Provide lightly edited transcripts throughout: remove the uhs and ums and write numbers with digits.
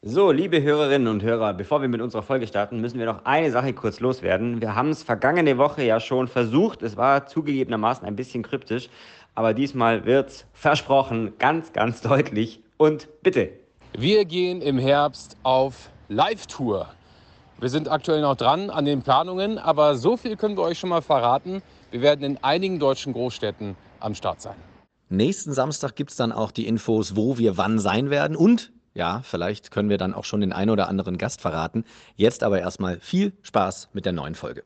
So, liebe Hörerinnen und Hörer, bevor wir mit unserer Folge starten, müssen wir noch eine Sache kurz loswerden. Wir haben es vergangene Woche ja schon versucht. Es war zugegebenermaßen ein bisschen kryptisch, aber diesmal wird's versprochen, ganz, ganz deutlich. Und bitte. Wir gehen im Herbst auf Live-Tour. Wir sind aktuell noch dran an den Planungen, aber so viel können wir euch schon mal verraten. Wir werden in einigen deutschen Großstädten am Start sein. Nächsten Samstag gibt es dann auch die Infos, wo wir wann sein werden. Und ja, vielleicht können wir dann auch schon den einen oder anderen Gast verraten. Jetzt aber erstmal viel Spaß mit der neuen Folge.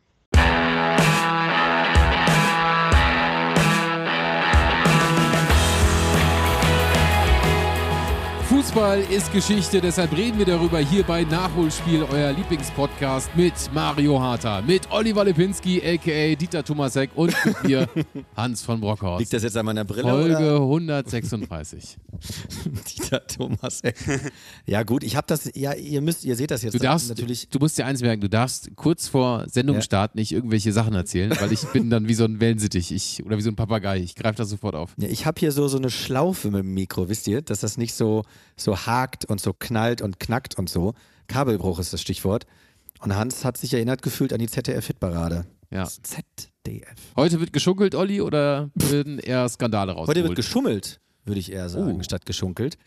Fußball ist Geschichte, deshalb reden wir darüber hier bei Nachholspiel, euer Lieblingspodcast mit Mario Harter, mit Oliver Lipinski, a.k.a. Dieter Thomasek und mit mir, Hans von Brockhaus. Liegt das jetzt an meiner Brille? Folge oder? 136. Dieter Thomasek. Ja gut, ich habe das, ja, ihr seht das jetzt. Du musst dir eins merken, du darfst kurz vor Sendungsstart nicht irgendwelche Sachen erzählen, weil ich bin dann wie so ein Wellensittich oder wie so ein Papagei. Ich greife das sofort auf. Ja, ich habe hier so eine Schlaufe mit dem Mikro, wisst ihr, dass das nicht so hakt und so knallt und knackt und so. Kabelbruch ist das Stichwort. Und Hans hat sich erinnert gefühlt an die ZDF-Hitparade. Ja. ZDF. Heute wird geschunkelt, Olli, oder würden eher Skandale rausgeholt? Heute wird geschummelt, würde ich eher sagen, statt geschunkelt.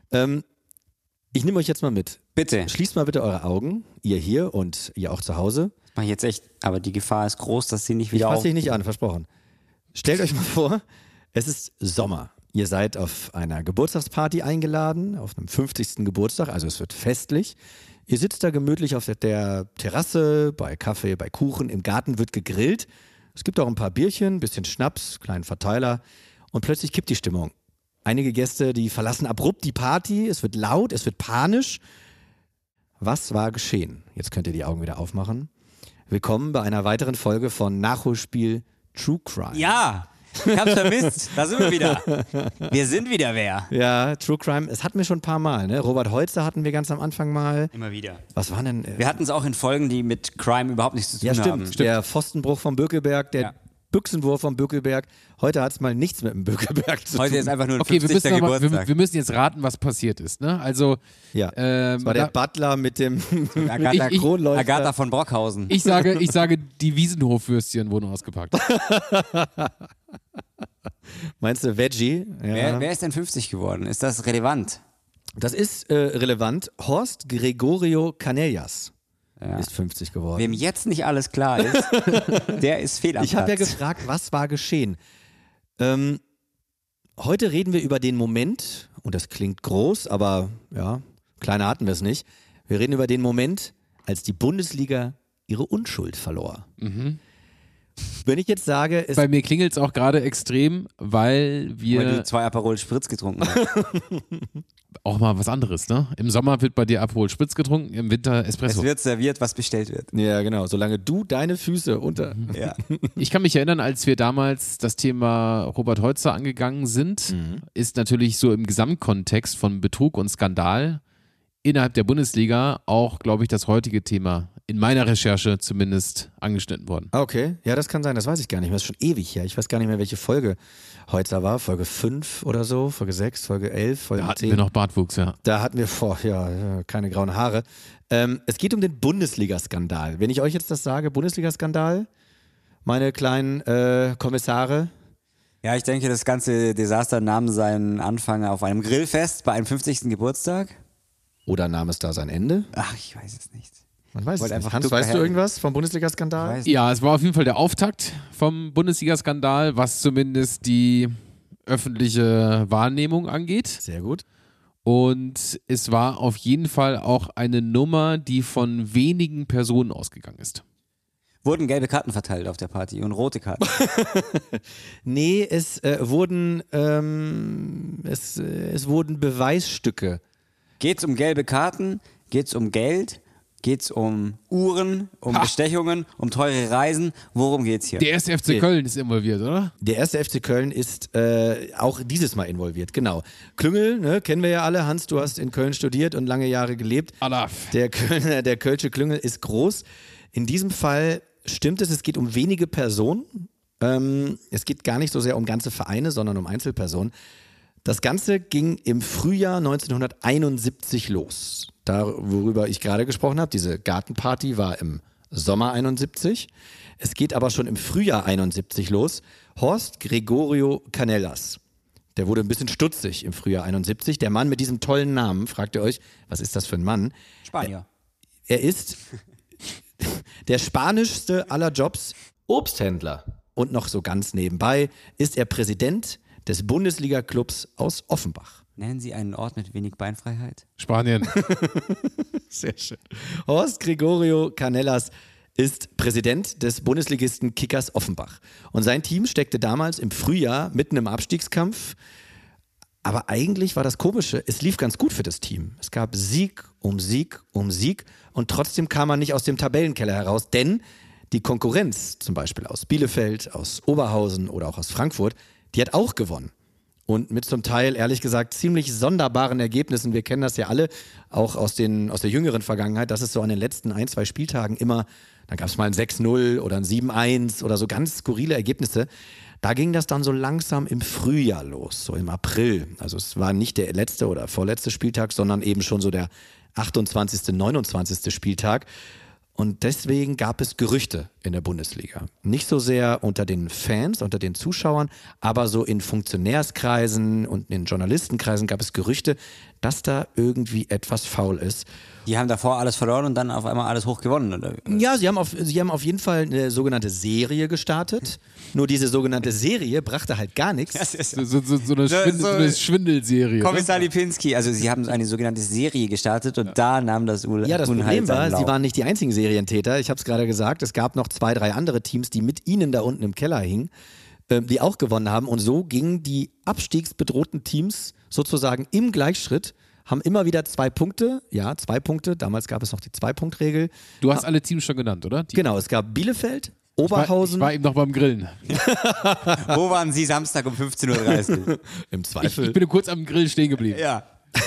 Ich nehme euch jetzt mal mit. Bitte. Schließt mal bitte eure Augen, ihr hier und ihr auch zu Hause. Mach ich jetzt echt, aber die Gefahr ist groß, dass sie nicht Ich wieder fasse dich nicht an, versprochen. Stellt euch mal vor, es ist Sommer. Ihr seid auf einer Geburtstagsparty eingeladen, auf einem 50. Geburtstag, also es wird festlich. Ihr sitzt da gemütlich auf der Terrasse, bei Kaffee, bei Kuchen, im Garten wird gegrillt. Es gibt auch ein paar Bierchen, ein bisschen Schnaps, kleinen Verteiler und plötzlich kippt die Stimmung. Einige Gäste, die verlassen abrupt die Party, es wird laut, es wird panisch. Was war geschehen? Jetzt könnt ihr die Augen wieder aufmachen. Willkommen bei einer weiteren Folge von Nachholspiel True Crime. Ja! Ich hab's vermisst. Da sind wir wieder. Wir sind wieder wer. Ja, True Crime, es hatten wir schon ein paar Mal, ne? Robert Holzer hatten wir ganz am Anfang mal. Immer wieder. Was waren denn? Wir hatten es auch in Folgen, die mit Crime überhaupt nichts zu tun haben. Ja, stimmt. Der Pfostenbruch vom Bökelberg, der Büchsenwurf vom Bökelberg. Heute hat es mal nichts mit dem Bökelberg zu tun. Heute ist einfach nur ein Okay, 50. Geburtstag. wir müssen jetzt raten, was passiert ist. Ne? Also, ja, das war der Butler mit dem Kronleuchter. Agatha von Brockhausen. Ich sage, die Wiesenhofwürstchen wurden ausgepackt. Meinst du Veggie? Ja. Wer ist denn 50 geworden? Ist das relevant? Das ist relevant. Horst Gregorio Canellas ist 50 geworden. Wem jetzt nicht alles klar ist, der ist fehl am Platz. Ich habe ja gefragt, was war geschehen? Heute reden wir über den Moment, und das klingt groß, aber ja, kleiner hatten wir es nicht. Wir reden über den Moment, als die Bundesliga ihre Unschuld verlor. Mhm. Wenn ich jetzt sage, bei mir klingelt es auch gerade extrem, weil du 2 Aperol Spritz getrunken hast. Auch mal was anderes, ne? Im Sommer wird bei dir Aperol Spritz getrunken, im Winter Espresso. Es wird serviert, was bestellt wird. Ja, genau. Solange du deine Füße unter... Ja. Ich kann mich erinnern, als wir damals das Thema Robert Holzer angegangen sind, ist natürlich so im Gesamtkontext von Betrug und Skandal innerhalb der Bundesliga auch, glaube ich, das heutige Thema in meiner Recherche zumindest angeschnitten worden. Okay, ja, das kann sein, das weiß ich gar nicht mehr. Das ist schon ewig her. Ich weiß gar nicht mehr, welche Folge heute war. Folge 5 oder so, Folge 6, Folge 11, Folge 10. Da hatten wir noch Bartwuchs, ja. Da hatten wir keine grauen Haare. Es geht um den Bundesliga-Skandal. Wenn ich euch jetzt das sage, Bundesliga-Skandal, meine kleinen Kommissare. Ja, ich denke, das ganze Desaster nahm seinen Anfang auf einem Grillfest bei einem 50. Geburtstag. Oder nahm es da sein Ende? Ach, ich weiß es nicht. Man weiß es nicht. Hans, weißt du irgendwas vom Bundesliga-Skandal? Ja, es war auf jeden Fall der Auftakt vom Bundesliga-Skandal, was zumindest die öffentliche Wahrnehmung angeht. Sehr gut. Und es war auf jeden Fall auch eine Nummer, die von wenigen Personen ausgegangen ist. Wurden gelbe Karten verteilt auf der Party und rote Karten? Nee, es wurden Beweisstücke. Geht's um gelbe Karten? Geht's um Geld? Geht's um Uhren, um Bestechungen, um teure Reisen? Worum geht's hier? Der erste FC Köln ist involviert, oder? Der erste FC Köln ist auch dieses Mal involviert, genau. Klüngel, ne, kennen wir ja alle. Hans, du hast in Köln studiert und lange Jahre gelebt. Alaf. Der Kölsche Klüngel ist groß. In diesem Fall stimmt es geht um wenige Personen. Es geht gar nicht so sehr um ganze Vereine, sondern um Einzelpersonen. Das Ganze ging im Frühjahr 1971 los. Da, worüber ich gerade gesprochen habe, diese Gartenparty war im Sommer 71. Es geht aber schon im Frühjahr 71 los. Horst Gregorio Canellas. Der wurde ein bisschen stutzig im Frühjahr 71. Der Mann mit diesem tollen Namen, fragt ihr euch, was ist das für ein Mann? Spanier. Er ist der spanischste aller Jobs, Obsthändler. Und noch so ganz nebenbei ist er Präsident des Bundesliga-Clubs aus Offenbach. Nennen Sie einen Ort mit wenig Beinfreiheit? Spanien. Sehr schön. Horst Gregorio Canellas ist Präsident des Bundesligisten Kickers Offenbach. Und sein Team steckte damals im Frühjahr mitten im Abstiegskampf. Aber eigentlich war das Komische, es lief ganz gut für das Team. Es gab Sieg um Sieg um Sieg und trotzdem kam man nicht aus dem Tabellenkeller heraus, denn die Konkurrenz, zum Beispiel aus Bielefeld, aus Oberhausen oder auch aus Frankfurt, die hat auch gewonnen. Und mit zum Teil, ehrlich gesagt, ziemlich sonderbaren Ergebnissen. Wir kennen das ja alle, auch aus der jüngeren Vergangenheit, dass es so an den letzten 1-2 Spieltagen immer, dann gab es mal ein 6-0 oder ein 7-1 oder so ganz skurrile Ergebnisse. Da ging das dann so langsam im Frühjahr los, so im April. Also es war nicht der letzte oder vorletzte Spieltag, sondern eben schon so der 28., 29. Spieltag. Und deswegen gab es Gerüchte in der Bundesliga. Nicht so sehr unter den Fans, unter den Zuschauern, aber so in Funktionärskreisen und in Journalistenkreisen gab es Gerüchte, dass da irgendwie etwas faul ist. Die haben davor alles verloren und dann auf einmal alles hoch gewonnen, oder? Ja, sie haben auf jeden Fall eine sogenannte Serie gestartet. Nur diese sogenannte Serie brachte halt gar nichts. So eine Schwindelserie. Kommissar Lipinski, also sie haben eine sogenannte Serie gestartet und da nahm das Ja, das Problem war, sie waren nicht die einzigen Serientäter. Ich habe es gerade gesagt, es gab noch 2, 3 andere Teams, die mit ihnen da unten im Keller hingen, die auch gewonnen haben. Und so gingen die abstiegsbedrohten Teams sozusagen im Gleichschritt, haben immer wieder 2 Punkte. Ja, 2 Punkte. Damals gab es noch die 2-Punkt-Regel. Du hast alle Teams schon genannt, oder? Genau, es gab Bielefeld, Oberhausen. Ich war eben noch beim Grillen. Wo waren Sie Samstag um 15.30 Uhr? Im Zweifel. Ich bin kurz am Grill stehen geblieben. Ja.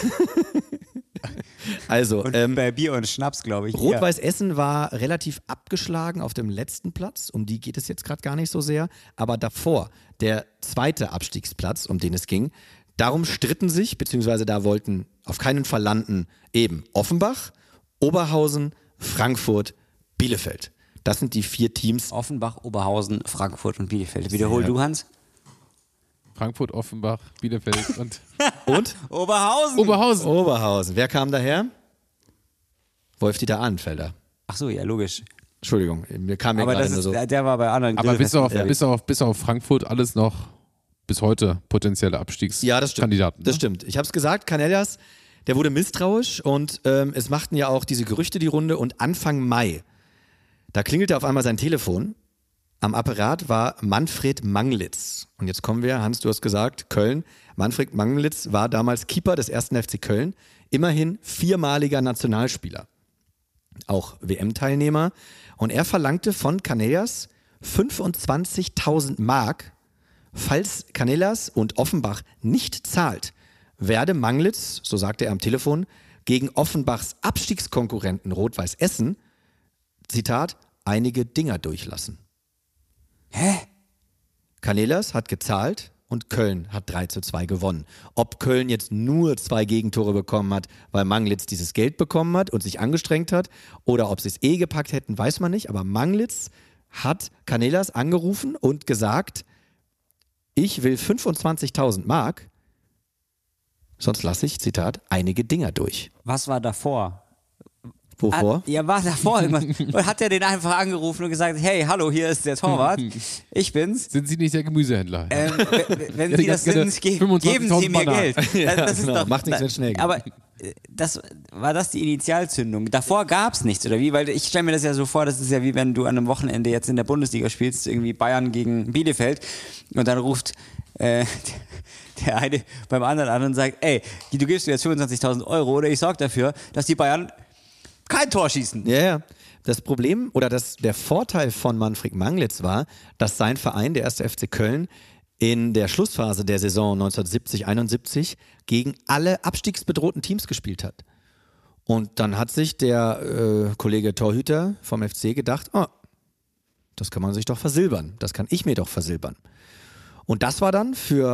Also, Und bei Bier und Schnaps, glaube ich. Rot-Weiß Essen war relativ abgeschlagen auf dem letzten Platz. Um die geht es jetzt gerade gar nicht so sehr. Aber davor, der zweite Abstiegsplatz, um den es ging, darum stritten sich, beziehungsweise da wollten auf keinen Fall landen, eben Offenbach, Oberhausen, Frankfurt, Bielefeld. Das sind die 4 Teams. Offenbach, Oberhausen, Frankfurt und Bielefeld. Wiederhol du, Hans. Frankfurt, Offenbach, Bielefeld und Oberhausen. Oberhausen. Wer kam daher? Wolf-Dieter Ahnenfelder. Ach so, ja, logisch. Entschuldigung, mir kam mir Aber gerade nur so. der war bei anderen. Aber bis auf Frankfurt alles noch bis heute potenzielle Abstiegskandidaten. Das stimmt. Ich habe es gesagt, Canellas, der wurde misstrauisch und es machten ja auch diese Gerüchte die Runde und Anfang Mai, da klingelte auf einmal sein Telefon. Am Apparat war Manfred Manglitz. Und jetzt kommen wir, Hans, du hast gesagt, Köln. Manfred Manglitz war damals Keeper des 1. FC Köln. Immerhin 4-maliger Nationalspieler. Auch WM-Teilnehmer. Und er verlangte von Canellas 25.000 Mark. Falls Canellas und Offenbach nicht zahlt, werde Manglitz, so sagte er am Telefon, gegen Offenbachs Abstiegskonkurrenten Rot-Weiß Essen, Zitat, einige Dinger durchlassen. Hä? Canellas hat gezahlt und Köln hat 3:2 gewonnen. Ob Köln jetzt nur 2 Gegentore bekommen hat, weil Manglitz dieses Geld bekommen hat und sich angestrengt hat, oder ob sie es gepackt hätten, weiß man nicht. Aber Manglitz hat Canellas angerufen und gesagt, ich will 25.000 Mark, sonst lasse ich, Zitat, einige Dinger durch. Was war davor? Wovor? Ja, war davor irgendwas. Und hat er den einfach angerufen und gesagt, hey, hallo, hier ist der Torwart, ich bin's. Sind Sie nicht der Gemüsehändler? Wenn Sie das sind, geben Sie mir Geld. Das ist genau. doch, Macht nichts, wenn schnell geht. Aber war das die Initialzündung? Davor gab's nichts, oder wie? Weil ich stelle mir das ja so vor, das ist ja wie wenn du an einem Wochenende jetzt in der Bundesliga spielst, irgendwie Bayern gegen Bielefeld und dann ruft der eine beim anderen an und sagt, ey, du gibst mir jetzt 25.000 Euro oder ich sorge dafür, dass die Bayern kein Tor schießen. Ja. Das Problem oder der Vorteil von Manfred Manglitz war, dass sein Verein, der 1. FC Köln, in der Schlussphase der Saison 1970-71 gegen alle abstiegsbedrohten Teams gespielt hat. Und dann hat sich der Kollege Torhüter vom FC gedacht, das kann man sich doch versilbern. Das kann ich mir doch versilbern. Und das war dann für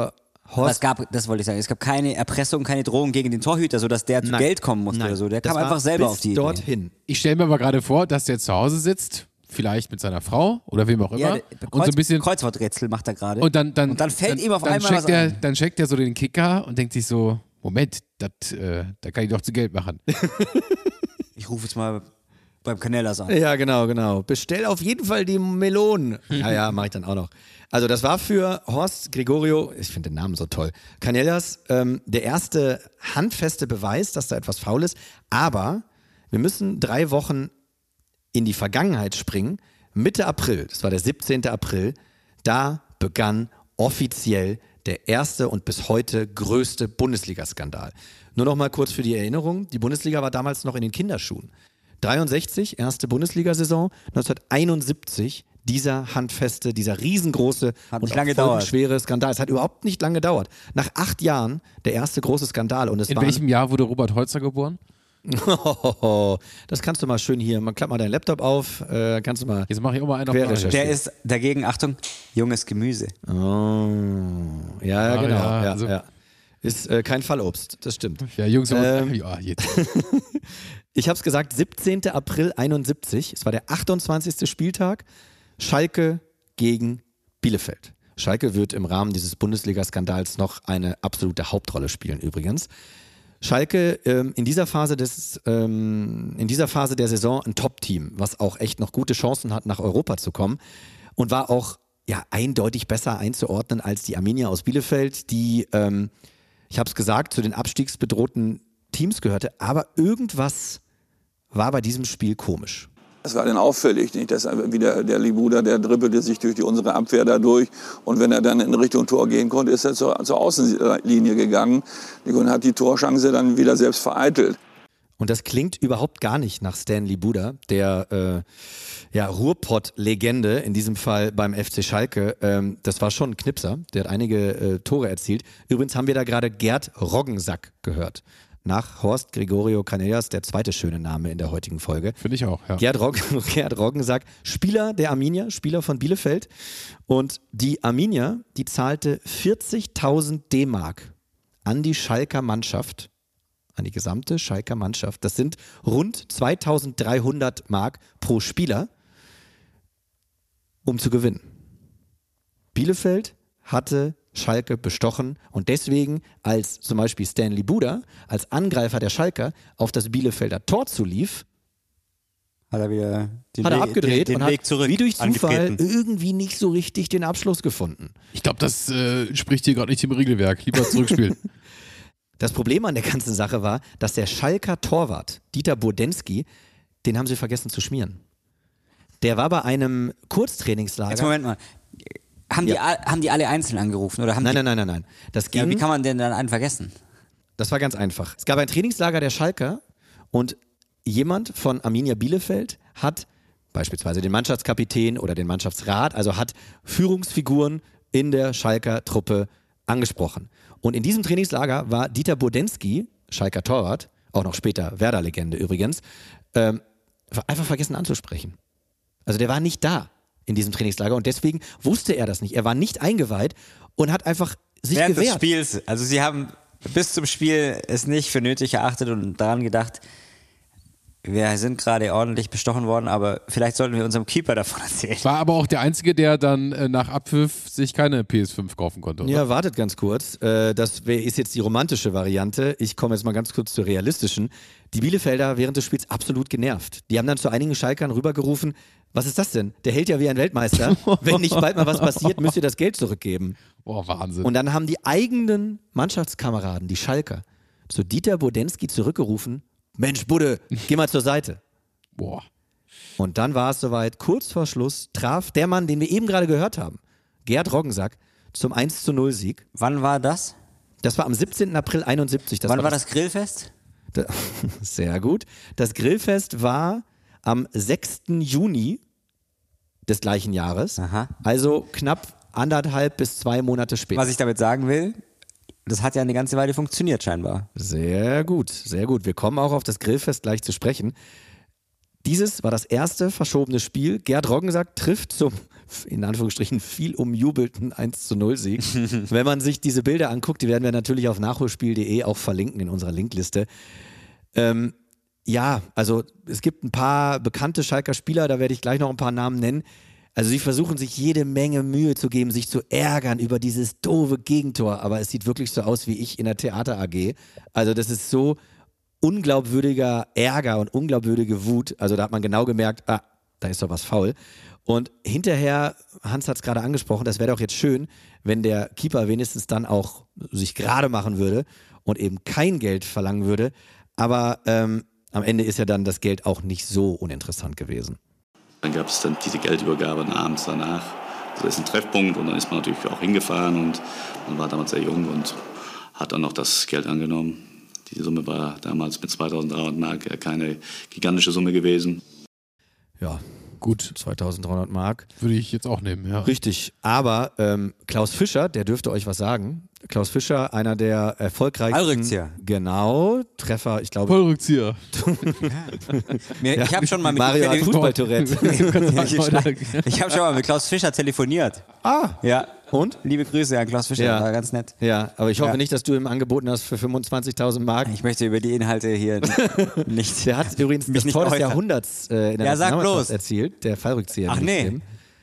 Horst, Das wollte ich sagen. Es gab keine Erpressung, keine Drohung gegen den Torhüter, sodass der zu Geld kommen musste oder so. Der kam einfach selber auf die Idee. dorthin. Ich stelle mir aber gerade vor, dass der zu Hause sitzt, vielleicht mit seiner Frau oder wem auch immer. Und so ein bisschen Kreuzworträtsel macht er gerade. Und dann fällt ihm auf einmal was ein. Dann checkt er so den Kicker und denkt sich so, Moment, da kann ich doch zu Geld machen. Ich rufe jetzt mal beim Canellas an. Ja, genau. Bestell auf jeden Fall die Melonen. Ja, mache ich dann auch noch. Also das war für Horst Gregorio, ich finde den Namen so toll, Canellas, der erste handfeste Beweis, dass da etwas faul ist. Aber wir müssen 3 Wochen in die Vergangenheit springen. Mitte April, das war der 17. April, da begann offiziell der erste und bis heute größte Bundesliga-Skandal. Nur noch mal kurz für die Erinnerung, die Bundesliga war damals noch in den Kinderschuhen. 63, erste Bundesliga-Saison, 1971, dieser handfeste, dieser riesengroße und schwere Skandal. Es hat überhaupt nicht lange gedauert. Nach 8 Jahren der erste große Skandal. Und in welchem Jahr wurde Robert Holzer geboren? Das kannst du mal schön hier, klapp mal deinen Laptop auf, kannst du mal. Jetzt mache ich auch mal einen auf recherchieren. Der ist dagegen, Achtung, junges Gemüse. Oh, ja, genau. Ja, also, ja. Ist kein Fallobst, das stimmt. Ja, Jungs, jetzt. Ich habe es gesagt, 17. April 71, es war der 28. Spieltag, Schalke gegen Bielefeld. Schalke wird im Rahmen dieses Bundesliga-Skandals noch eine absolute Hauptrolle spielen übrigens. Schalke in dieser Phase der Saison ein Top-Team, was auch echt noch gute Chancen hat, nach Europa zu kommen und war auch eindeutig besser einzuordnen als die Arminia aus Bielefeld, die, ich habe es gesagt, zu den abstiegsbedrohten Teams gehörte, aber irgendwas war bei diesem Spiel komisch. Das war dann auffällig, nicht? Dass wieder der Libuda, der dribbelte sich durch unsere Abwehr da durch. Und wenn er dann in Richtung Tor gehen konnte, ist er zur Außenlinie gegangen und hat die Torchance dann wieder selbst vereitelt. Und das klingt überhaupt gar nicht nach Stan Libuda, der Ruhrpott-Legende, in diesem Fall beim FC Schalke. Das war schon ein Knipser, der hat einige Tore erzielt. Übrigens haben wir da gerade Gerd Roggensack gehört. Nach Horst Gregorio Canellas, der zweite schöne Name in der heutigen Folge. Finde ich auch, ja. Gerd Roggensack, Spieler der Arminia, Spieler von Bielefeld. Und die Arminia, die zahlte 40.000 D-Mark an die Schalker Mannschaft, an die gesamte Schalker Mannschaft. Das sind rund 2.300 Mark pro Spieler, um zu gewinnen. Bielefeld hatte Schalke bestochen und deswegen, als zum Beispiel Stan Libuda als Angreifer der Schalker auf das Bielefelder Tor zulief, hat er wieder hat er abgedreht den und Weg hat zurück wie durch Zufall angetreten. irgendwie nicht so richtig den Abschluss gefunden. Ich glaube, das spricht hier gerade nicht im Regelwerk. Lieber zurückspielen. Das Problem an der ganzen Sache war, dass der Schalker Torwart, Dieter Burdenski, den haben sie vergessen zu schmieren. Der war bei einem Kurztrainingslager. Jetzt Moment mal. Haben die alle einzeln angerufen? Oder haben Nein. Das ging, wie kann man denn dann einen vergessen? Das war ganz einfach. Es gab ein Trainingslager der Schalker und jemand von Arminia Bielefeld hat beispielsweise den Mannschaftskapitän oder den Mannschaftsrat, also hat Führungsfiguren in der Schalker Truppe angesprochen. Und in diesem Trainingslager war Dieter Burdenski, Schalker Torwart, auch noch später Werder-Legende übrigens, einfach vergessen anzusprechen. Also der war nicht da in diesem Trainingslager und deswegen wusste er das nicht. Er war nicht eingeweiht und hat einfach sich Während gewehrt. des Spiels, also sie haben bis zum Spiel es nicht für nötig erachtet und daran gedacht, wir sind gerade ordentlich bestochen worden, aber vielleicht sollten wir unserem Keeper davon erzählen. War aber auch der Einzige, der dann nach Abpfiff sich keine PS5 kaufen konnte, oder? Ja, wartet ganz kurz. Das ist jetzt die romantische Variante. Ich komme jetzt mal ganz kurz zur realistischen. Die Bielefelder während des Spiels absolut genervt. Die haben dann zu einigen Schalkern rübergerufen, was ist das denn? Der hält ja wie ein Weltmeister. Wenn nicht bald mal was passiert, müsst ihr das Geld zurückgeben. Boah, Wahnsinn. Und dann haben die eigenen Mannschaftskameraden, die Schalker, zu Dieter Burdenski zurückgerufen, Mensch, Budde, geh mal zur Seite. Boah. Und dann war es soweit, kurz vor Schluss traf der Mann, den wir eben gerade gehört haben, Gerd Roggensack, zum 1:0-Sieg. Wann war das? Das war am 17. April 71. Wann war das Grillfest? Sehr gut. Das Grillfest war am 6. Juni des gleichen Jahres. Aha. Also knapp 1,5 bis 2 Monate später. Was ich damit sagen will, das hat ja eine ganze Weile funktioniert scheinbar. Sehr gut, sehr gut. Wir kommen auch auf das Grillfest gleich zu sprechen. Dieses war das erste verschobene Spiel. Gerd Roggensack trifft zum, in Anführungsstrichen, viel umjubelten 1:0-Sieg. Wenn man sich diese Bilder anguckt, die werden wir natürlich auf nachholspiel.de auch verlinken in unserer Linkliste. Ja, also es gibt ein paar bekannte Schalker Spieler, da werde ich gleich noch ein paar Namen nennen. Also sie versuchen sich jede Menge Mühe zu geben, sich zu ärgern über dieses doofe Gegentor, aber es sieht wirklich so aus wie ich in der Theater AG. Also das ist so unglaubwürdiger Ärger und unglaubwürdige Wut. Also da hat man genau gemerkt, da ist doch was faul. Und hinterher, Hans hat es gerade angesprochen, das wäre doch jetzt schön, wenn der Keeper wenigstens dann auch sich gerade machen würde und eben kein Geld verlangen würde. Aber am Ende ist ja dann das Geld auch nicht so uninteressant gewesen. Dann gab es dann diese Geldübergabe abends danach. Das ist ein Treffpunkt und dann ist man natürlich auch hingefahren und man war damals sehr jung und hat dann noch das Geld angenommen. Die Summe war damals mit 2.300 Mark ja keine gigantische Summe gewesen. Ja, gut, 2.300 Mark. Würde ich jetzt auch nehmen, ja. Richtig, aber Klaus Fischer, der dürfte euch was sagen. Klaus Fischer, einer der erfolgreichsten... Fallrückzieher. Genau, Treffer, ich glaube... Vollrückzieher. Ich habe schon mal mit Mario hat Fußball-Tourette. Ich habe schon mal mit Klaus Fischer telefoniert. Ja. Und? Liebe Grüße an Klaus Fischer, war ganz nett. Ja, aber ich hoffe nicht, dass du ihm angeboten hast für 25.000 Mark. Ich möchte über die Inhalte hier nicht. Der hat übrigens das Tor des Jahrhunderts in der Nationalmannschaft erzielt, der Fallrückzieher. Ach nee.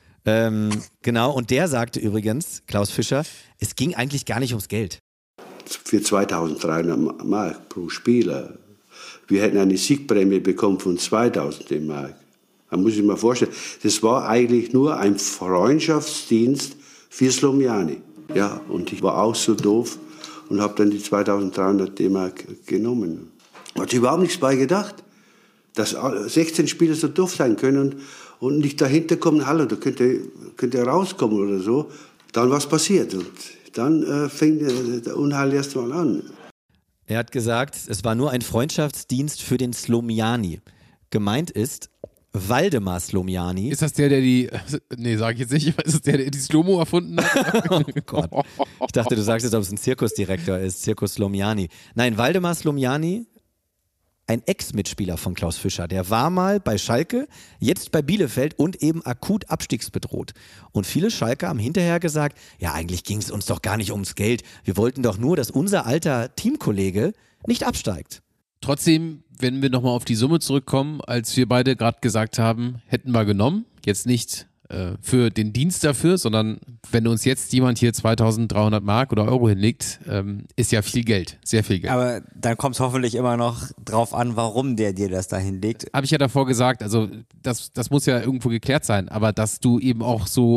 Genau, und der sagte übrigens, Klaus Fischer, es ging eigentlich gar nicht ums Geld. Für 2.300 Mark pro Spieler. Wir hätten eine Siegprämie bekommen von 2.000 Mark. Man muss sich mal vorstellen, das war eigentlich nur ein Freundschaftsdienst für Slomjani. Ja, und ich war auch so doof und habe dann die 2.300 D-Mark genommen. Hatte überhaupt nichts bei gedacht, dass 16 Spieler so doof sein können und nicht dahinter kommen, hallo, da könnt ihr rauskommen oder so. Dann was passiert und dann fing der Unheil erst mal an. Er hat gesagt, es war nur ein Freundschaftsdienst für den Slomjani. Gemeint ist Waldemar Slomjani. Ist das der die... Nee, sag ich jetzt nicht. Ist das der die Slomo erfunden hat? Oh Gott. Ich dachte, du sagst jetzt, ob es ein Zirkusdirektor ist. Zirkus Slomjani. Nein, Waldemar Slomjani, ein Ex-Mitspieler von Klaus Fischer. Der war mal bei Schalke, jetzt bei Bielefeld und eben akut abstiegsbedroht. Und viele Schalker haben hinterher gesagt, ja, eigentlich ging es uns doch gar nicht ums Geld. Wir wollten doch nur, dass unser alter Teamkollege nicht absteigt. Trotzdem, wenn wir nochmal auf die Summe zurückkommen, als wir beide gerade gesagt haben, hätten wir genommen, jetzt nicht für den Dienst dafür, sondern wenn uns jetzt jemand hier 2.300 Mark oder Euro hinlegt, ist ja viel Geld, sehr viel Geld. Aber dann kommt es hoffentlich immer noch drauf an, warum der dir das da hinlegt. Habe ich ja davor gesagt, also das muss ja irgendwo geklärt sein, aber dass du eben auch so...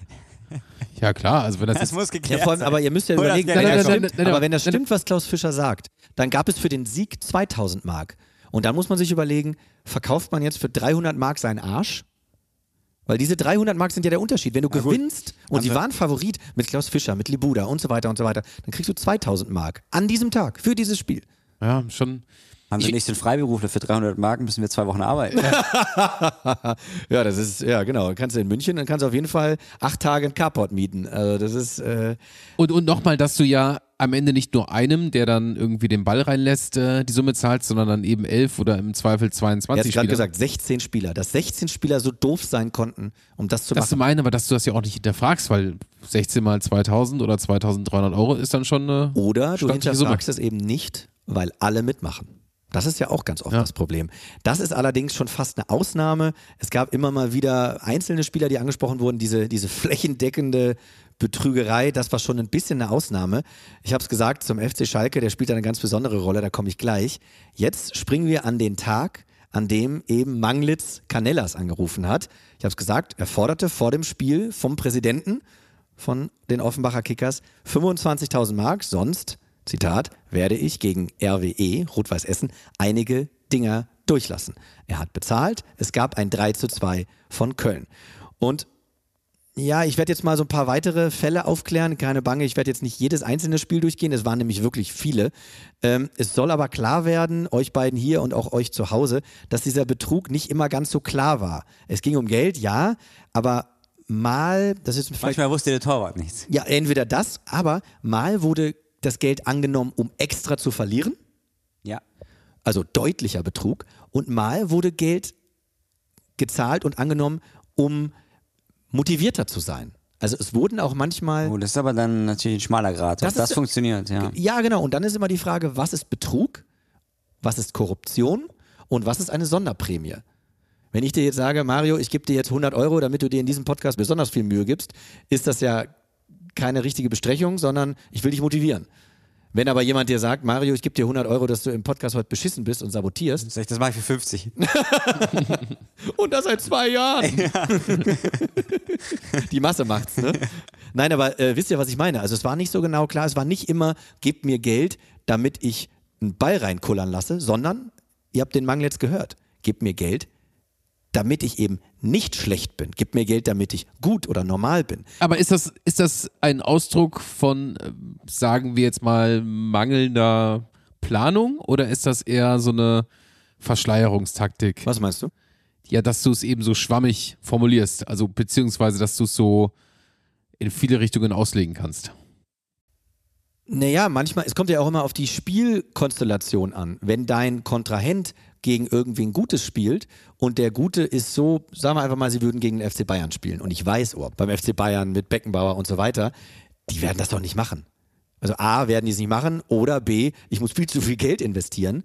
Ja klar, also wenn das muss geklärt sein. Aber ihr müsst ja überlegen, wenn das stimmt, was Klaus Fischer sagt, dann gab es für den Sieg 2.000 Mark. Und dann muss man sich überlegen, verkauft man jetzt für 300 Mark seinen Arsch? Weil diese 300 Mark sind ja der Unterschied. Wenn du gewinnst und sie waren Favorit mit Klaus Fischer, mit Libuda und so weiter, dann kriegst du 2.000 Mark an diesem Tag für dieses Spiel. Ja, schon. Haben wir nicht den Freiberufler für 300 Mark, müssen wir 2 Wochen arbeiten. Ja, das ist, ja genau. Kannst du in München, dann kannst du auf jeden Fall 8 Tage ein Carport mieten. Also das ist... Und nochmal, dass du ja am Ende nicht nur einem, der dann irgendwie den Ball reinlässt, die Summe zahlst, sondern dann eben 11 oder im Zweifel 22 Spieler. Er hat gerade gesagt, 16 Spieler. Dass 16 Spieler so doof sein konnten, um das zu machen. Das zu meinen, aber dass du das ja auch nicht hinterfragst, weil 16 mal 2.000 oder 2.300 Euro ist dann schon eine Oder du hinterfragst es eben nicht, weil alle mitmachen. Das ist ja auch ganz oft das Problem. Das ist allerdings schon fast eine Ausnahme. Es gab immer mal wieder einzelne Spieler, die angesprochen wurden, diese flächendeckende Betrügerei, das war schon ein bisschen eine Ausnahme. Ich habe es gesagt, zum FC Schalke, der spielt eine ganz besondere Rolle, da komme ich gleich. Jetzt springen wir an den Tag, an dem eben Manglitz Canellas angerufen hat. Ich habe es gesagt, er forderte vor dem Spiel vom Präsidenten von den Offenbacher Kickers 25.000 Mark, sonst, Zitat, werde ich gegen RWE, Rot-Weiß Essen, einige Dinger durchlassen. Er hat bezahlt, es gab ein 3:2 von Köln. Und ja, ich werde jetzt mal so ein paar weitere Fälle aufklären, keine Bange, ich werde jetzt nicht jedes einzelne Spiel durchgehen, es waren nämlich wirklich viele. Es soll aber klar werden, euch beiden hier und auch euch zu Hause, dass dieser Betrug nicht immer ganz so klar war. Es ging um Geld, ja, aber mal, das ist vielleicht... Manchmal wusste der Torwart nichts. Ja, entweder das, aber mal wurde das Geld angenommen, um extra zu verlieren. Ja. Also deutlicher Betrug. Und mal wurde Geld gezahlt und angenommen, um motivierter zu sein. Also es wurden auch manchmal... Oh, das ist aber dann natürlich ein schmaler Grad. Das funktioniert, ja. Ja, genau. Und dann ist immer die Frage, was ist Betrug, was ist Korruption und was ist eine Sonderprämie? Wenn ich dir jetzt sage, Mario, ich gebe dir jetzt 100 €, damit du dir in diesem Podcast besonders viel Mühe gibst, ist das ja keine richtige Bestechung, sondern ich will dich motivieren. Wenn aber jemand dir sagt, Mario, ich gebe dir 100 €, dass du im Podcast heute beschissen bist und sabotierst. Das mache ich für 50. Und das seit 2 Jahren. Ja. Die Masse macht's, ne? Nein, aber wisst ihr, was ich meine? Also es war nicht so genau klar, es war nicht immer, gebt mir Geld, damit ich einen Ball reinkullern lasse, sondern, ihr habt den Mangel jetzt gehört, gebt mir Geld, damit ich eben nicht schlecht bin. Gib mir Geld, damit ich gut oder normal bin. Aber ist das ein Ausdruck von, sagen wir jetzt mal, mangelnder Planung oder ist das eher so eine Verschleierungstaktik? Was meinst du? Ja, dass du es eben so schwammig formulierst, also beziehungsweise, dass du es so in viele Richtungen auslegen kannst. Naja, manchmal, es kommt ja auch immer auf die Spielkonstellation an. Wenn dein Kontrahent gegen irgendwen Gutes spielt und der Gute ist so, sagen wir einfach mal, sie würden gegen den FC Bayern spielen und ich weiß, beim FC Bayern mit Beckenbauer und so weiter, die werden das doch nicht machen. Also A, werden die es nicht machen oder B, ich muss viel zu viel Geld investieren.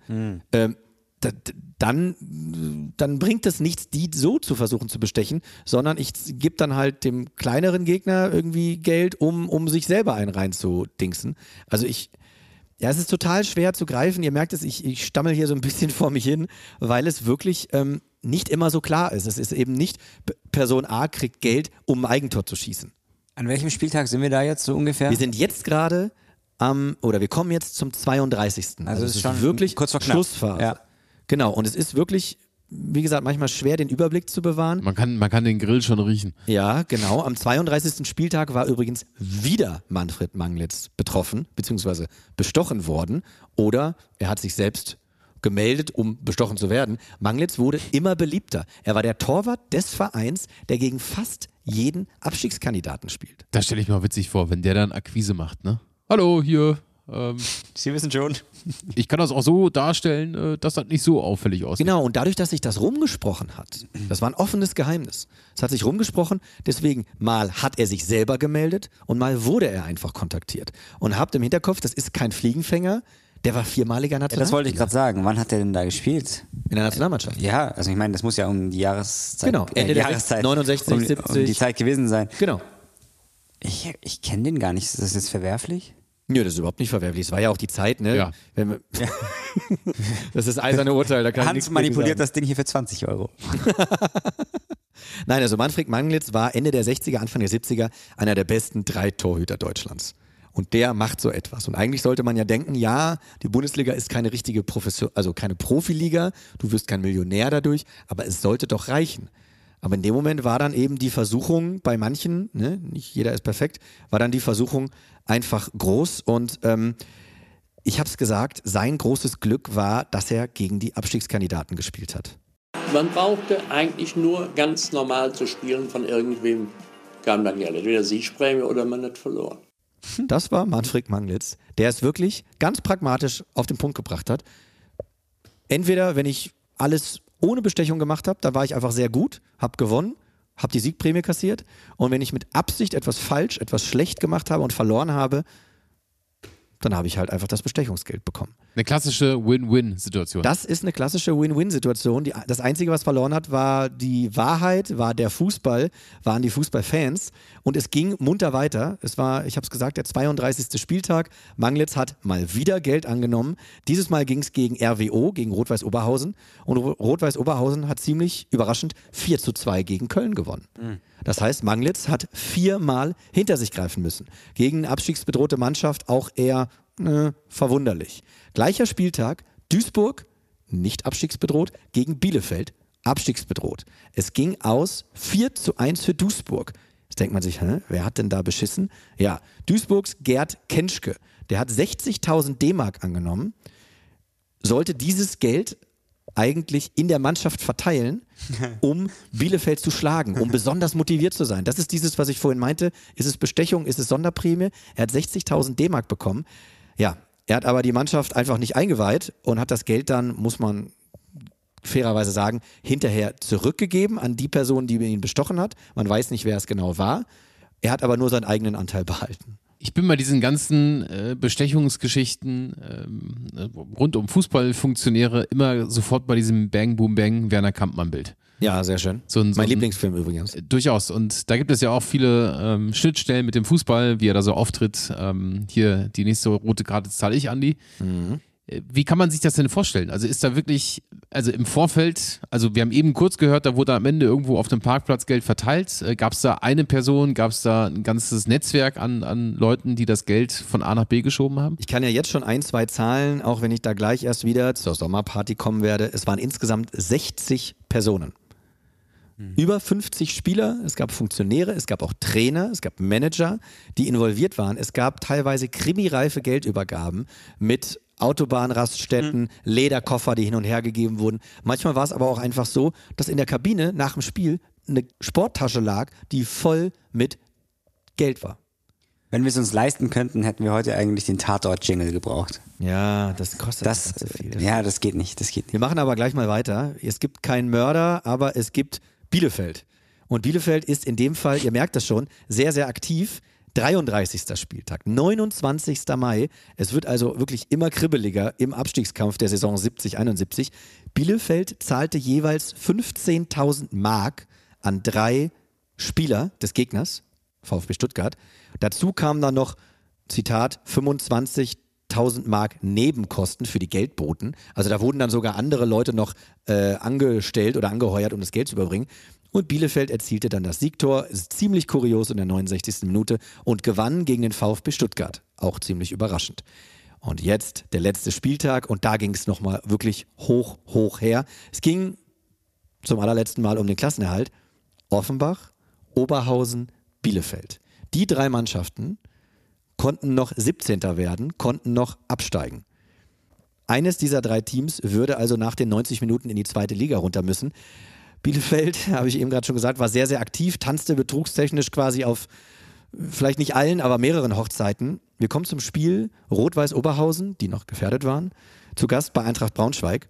Dann bringt es nichts, die so zu versuchen zu bestechen, sondern ich gebe dann halt dem kleineren Gegner irgendwie Geld, um sich selber einen reinzudingsen. Also es ist total schwer zu greifen. Ihr merkt es, ich stammel hier so ein bisschen vor mich hin, weil es wirklich nicht immer so klar ist. Es ist eben nicht, Person A kriegt Geld, um ein Eigentor zu schießen. An welchem Spieltag sind wir da jetzt so ungefähr? Wir sind jetzt gerade wir kommen jetzt zum 32. Also es ist schon wirklich kurz vor knapp. Schlussphase. Ja. Genau, und es ist wirklich, wie gesagt, manchmal schwer, den Überblick zu bewahren. Man kann den Grill schon riechen. Ja, genau. Am 32. Spieltag war übrigens wieder Manfred Manglitz betroffen, beziehungsweise bestochen worden. Oder er hat sich selbst gemeldet, um bestochen zu werden. Manglitz wurde immer beliebter. Er war der Torwart des Vereins, der gegen fast jeden Abstiegskandidaten spielt. Das stelle ich mir auch witzig vor, wenn der dann Akquise macht, ne? Hallo, hier. Sie wissen schon. Ich kann das auch so darstellen, dass das nicht so auffällig aussieht. Genau, und dadurch, dass sich das rumgesprochen hat, das war ein offenes Geheimnis. Es hat sich rumgesprochen, deswegen mal hat er sich selber gemeldet und mal wurde er einfach kontaktiert. Und habt im Hinterkopf, das ist kein Fliegenfänger, der war 4-maliger Nationalspieler. Das wollte ich gerade sagen. Wann hat er denn da gespielt? In der Nationalmannschaft. Ja, also ich meine, das muss ja um die Jahreszeit, genau, Ende der Jahreszeit 69, 70. Um die Zeit gewesen sein. Genau. Ich kenne den gar nicht. Ist das jetzt verwerflich? Nö, das ist überhaupt nicht verwerflich. Es war ja auch die Zeit, ne? Ja. Das ist das eiserne Urteil. Da kann Hans manipuliert das Ding hier für 20 €. Nein, also Manfred Manglitz war Ende der 60er, Anfang der 70er einer der besten 3 Torhüter Deutschlands. Und der macht so etwas. Und eigentlich sollte man ja denken, ja, die Bundesliga ist keine richtige keine Profiliga, du wirst kein Millionär dadurch, aber es sollte doch reichen. Aber in dem Moment war dann eben die Versuchung bei manchen, ne, nicht jeder ist perfekt, war dann die Versuchung einfach groß und ich habe es gesagt, sein großes Glück war, dass er gegen die Abstiegskandidaten gespielt hat. Man brauchte eigentlich nur ganz normal zu spielen, von irgendwem kam dann ja entweder Siegsprämie oder man hat verloren. Das war Manfred Manglitz, der es wirklich ganz pragmatisch auf den Punkt gebracht hat. Entweder, wenn ich alles ohne Bestechung gemacht habe, da war ich einfach sehr gut, habe gewonnen, habe die Siegprämie kassiert und wenn ich mit Absicht etwas falsch, etwas schlecht gemacht habe und verloren habe, dann habe ich halt einfach das Bestechungsgeld bekommen. Eine klassische Win-Win-Situation. Das ist eine klassische Win-Win-Situation. Das Einzige, was verloren hat, war die Wahrheit, war der Fußball, waren die Fußballfans und es ging munter weiter. Es war, ich habe es gesagt, der 32. Spieltag. Manglitz hat mal wieder Geld angenommen. Dieses Mal ging es gegen RWO, gegen Rot-Weiß Oberhausen und Rot-Weiß Oberhausen hat ziemlich überraschend 4:2 gegen Köln gewonnen. Das heißt, Manglitz hat 4-mal hinter sich greifen müssen. Gegen eine abstiegsbedrohte Mannschaft auch eher verwunderlich. Gleicher Spieltag, Duisburg, nicht abstiegsbedroht, gegen Bielefeld, abstiegsbedroht. Es ging aus 4:1 für Duisburg. Jetzt denkt man sich, wer hat denn da beschissen? Ja, Duisburgs Gerd Kenschke, der hat 60.000 D-Mark angenommen, sollte dieses Geld eigentlich in der Mannschaft verteilen, um Bielefeld zu schlagen, um besonders motiviert zu sein. Das ist dieses, was ich vorhin meinte. Ist es Bestechung, ist es Sonderprämie? Er hat 60.000 D-Mark bekommen. Ja, er hat aber die Mannschaft einfach nicht eingeweiht und hat das Geld dann, muss man fairerweise sagen, hinterher zurückgegeben an die Person, die ihn bestochen hat. Man weiß nicht, wer es genau war. Er hat aber nur seinen eigenen Anteil behalten. Ich bin bei diesen ganzen Bestechungsgeschichten rund um Fußballfunktionäre immer sofort bei diesem Bang, Boom, Bang Werner Kampmann-Bild. Ja, sehr schön. Mein Lieblingsfilm übrigens. Durchaus. Und da gibt es ja auch viele Schnittstellen mit dem Fußball, wie er da so auftritt. Hier, die nächste rote Karte zahle ich, Andi. Mhm. Wie kann man sich das denn vorstellen? Also ist da wirklich, also im Vorfeld, also wir haben eben kurz gehört, da wurde am Ende irgendwo auf dem Parkplatz Geld verteilt. Gab es da eine Person, gab es da ein ganzes Netzwerk an Leuten, die das Geld von A nach B geschoben haben? Ich kann ja jetzt schon 1, 2 Zahlen, auch wenn ich da gleich erst wieder zur Sommerparty kommen werde. Es waren insgesamt 60 Personen. Über 50 Spieler, es gab Funktionäre, es gab auch Trainer, es gab Manager, die involviert waren. Es gab teilweise krimireife Geldübergaben mit Autobahnraststätten, Lederkoffer, die hin und her gegeben wurden. Manchmal war es aber auch einfach so, dass in der Kabine nach dem Spiel eine Sporttasche lag, die voll mit Geld war. Wenn wir es uns leisten könnten, hätten wir heute eigentlich den Tatort-Jingle gebraucht. Ja, das kostet zu viel. Ja, das geht nicht. Wir machen aber gleich mal weiter. Es gibt keinen Mörder, aber es gibt Bielefeld. Und Bielefeld ist in dem Fall, ihr merkt das schon, sehr, sehr aktiv. 33. Spieltag, 29. Mai. Es wird also wirklich immer kribbeliger im Abstiegskampf der Saison 70-71. Bielefeld zahlte jeweils 15.000 Mark an 3 Spieler des Gegners, VfB Stuttgart. Dazu kamen dann noch, Zitat, 25.000 Mark Nebenkosten für die Geldboten. Also da wurden dann sogar andere Leute noch angestellt oder angeheuert, um das Geld zu überbringen. Und Bielefeld erzielte dann das Siegtor, ist ziemlich kurios in der 69. Minute und gewann gegen den VfB Stuttgart. Auch ziemlich überraschend. Und jetzt der letzte Spieltag und da ging es nochmal wirklich hoch her. Es ging zum allerletzten Mal um den Klassenerhalt. Offenbach, Oberhausen, Bielefeld. Die 3 Mannschaften konnten noch 17. werden, konnten noch absteigen. Eines dieser 3 Teams würde also nach den 90 Minuten in die 2. Liga runter müssen. Bielefeld, habe ich eben gerade schon gesagt, war sehr, sehr aktiv, tanzte betrugstechnisch quasi auf vielleicht nicht allen, aber mehreren Hochzeiten. Wir kommen zum Spiel Rot-Weiß Oberhausen, die noch gefährdet waren, zu Gast bei Eintracht Braunschweig.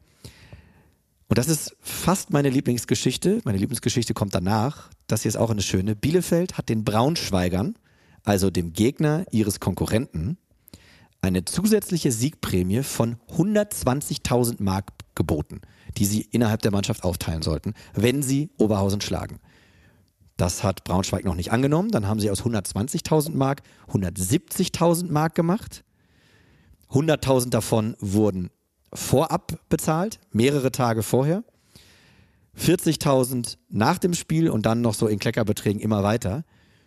Und das ist fast meine Lieblingsgeschichte. Meine Lieblingsgeschichte kommt danach. Das hier ist auch eine schöne. Bielefeld hat den Braunschweigern, also dem Gegner ihres Konkurrenten, eine zusätzliche Siegprämie von 120.000 Mark geboten, die sie innerhalb der Mannschaft aufteilen sollten, wenn sie Oberhausen schlagen. Das hat Braunschweig noch nicht angenommen. Dann haben sie aus 120.000 Mark 170.000 Mark gemacht. 100.000 davon wurden vorab bezahlt, mehrere Tage vorher. 40.000 nach dem Spiel und dann noch so in Kleckerbeträgen immer weiter.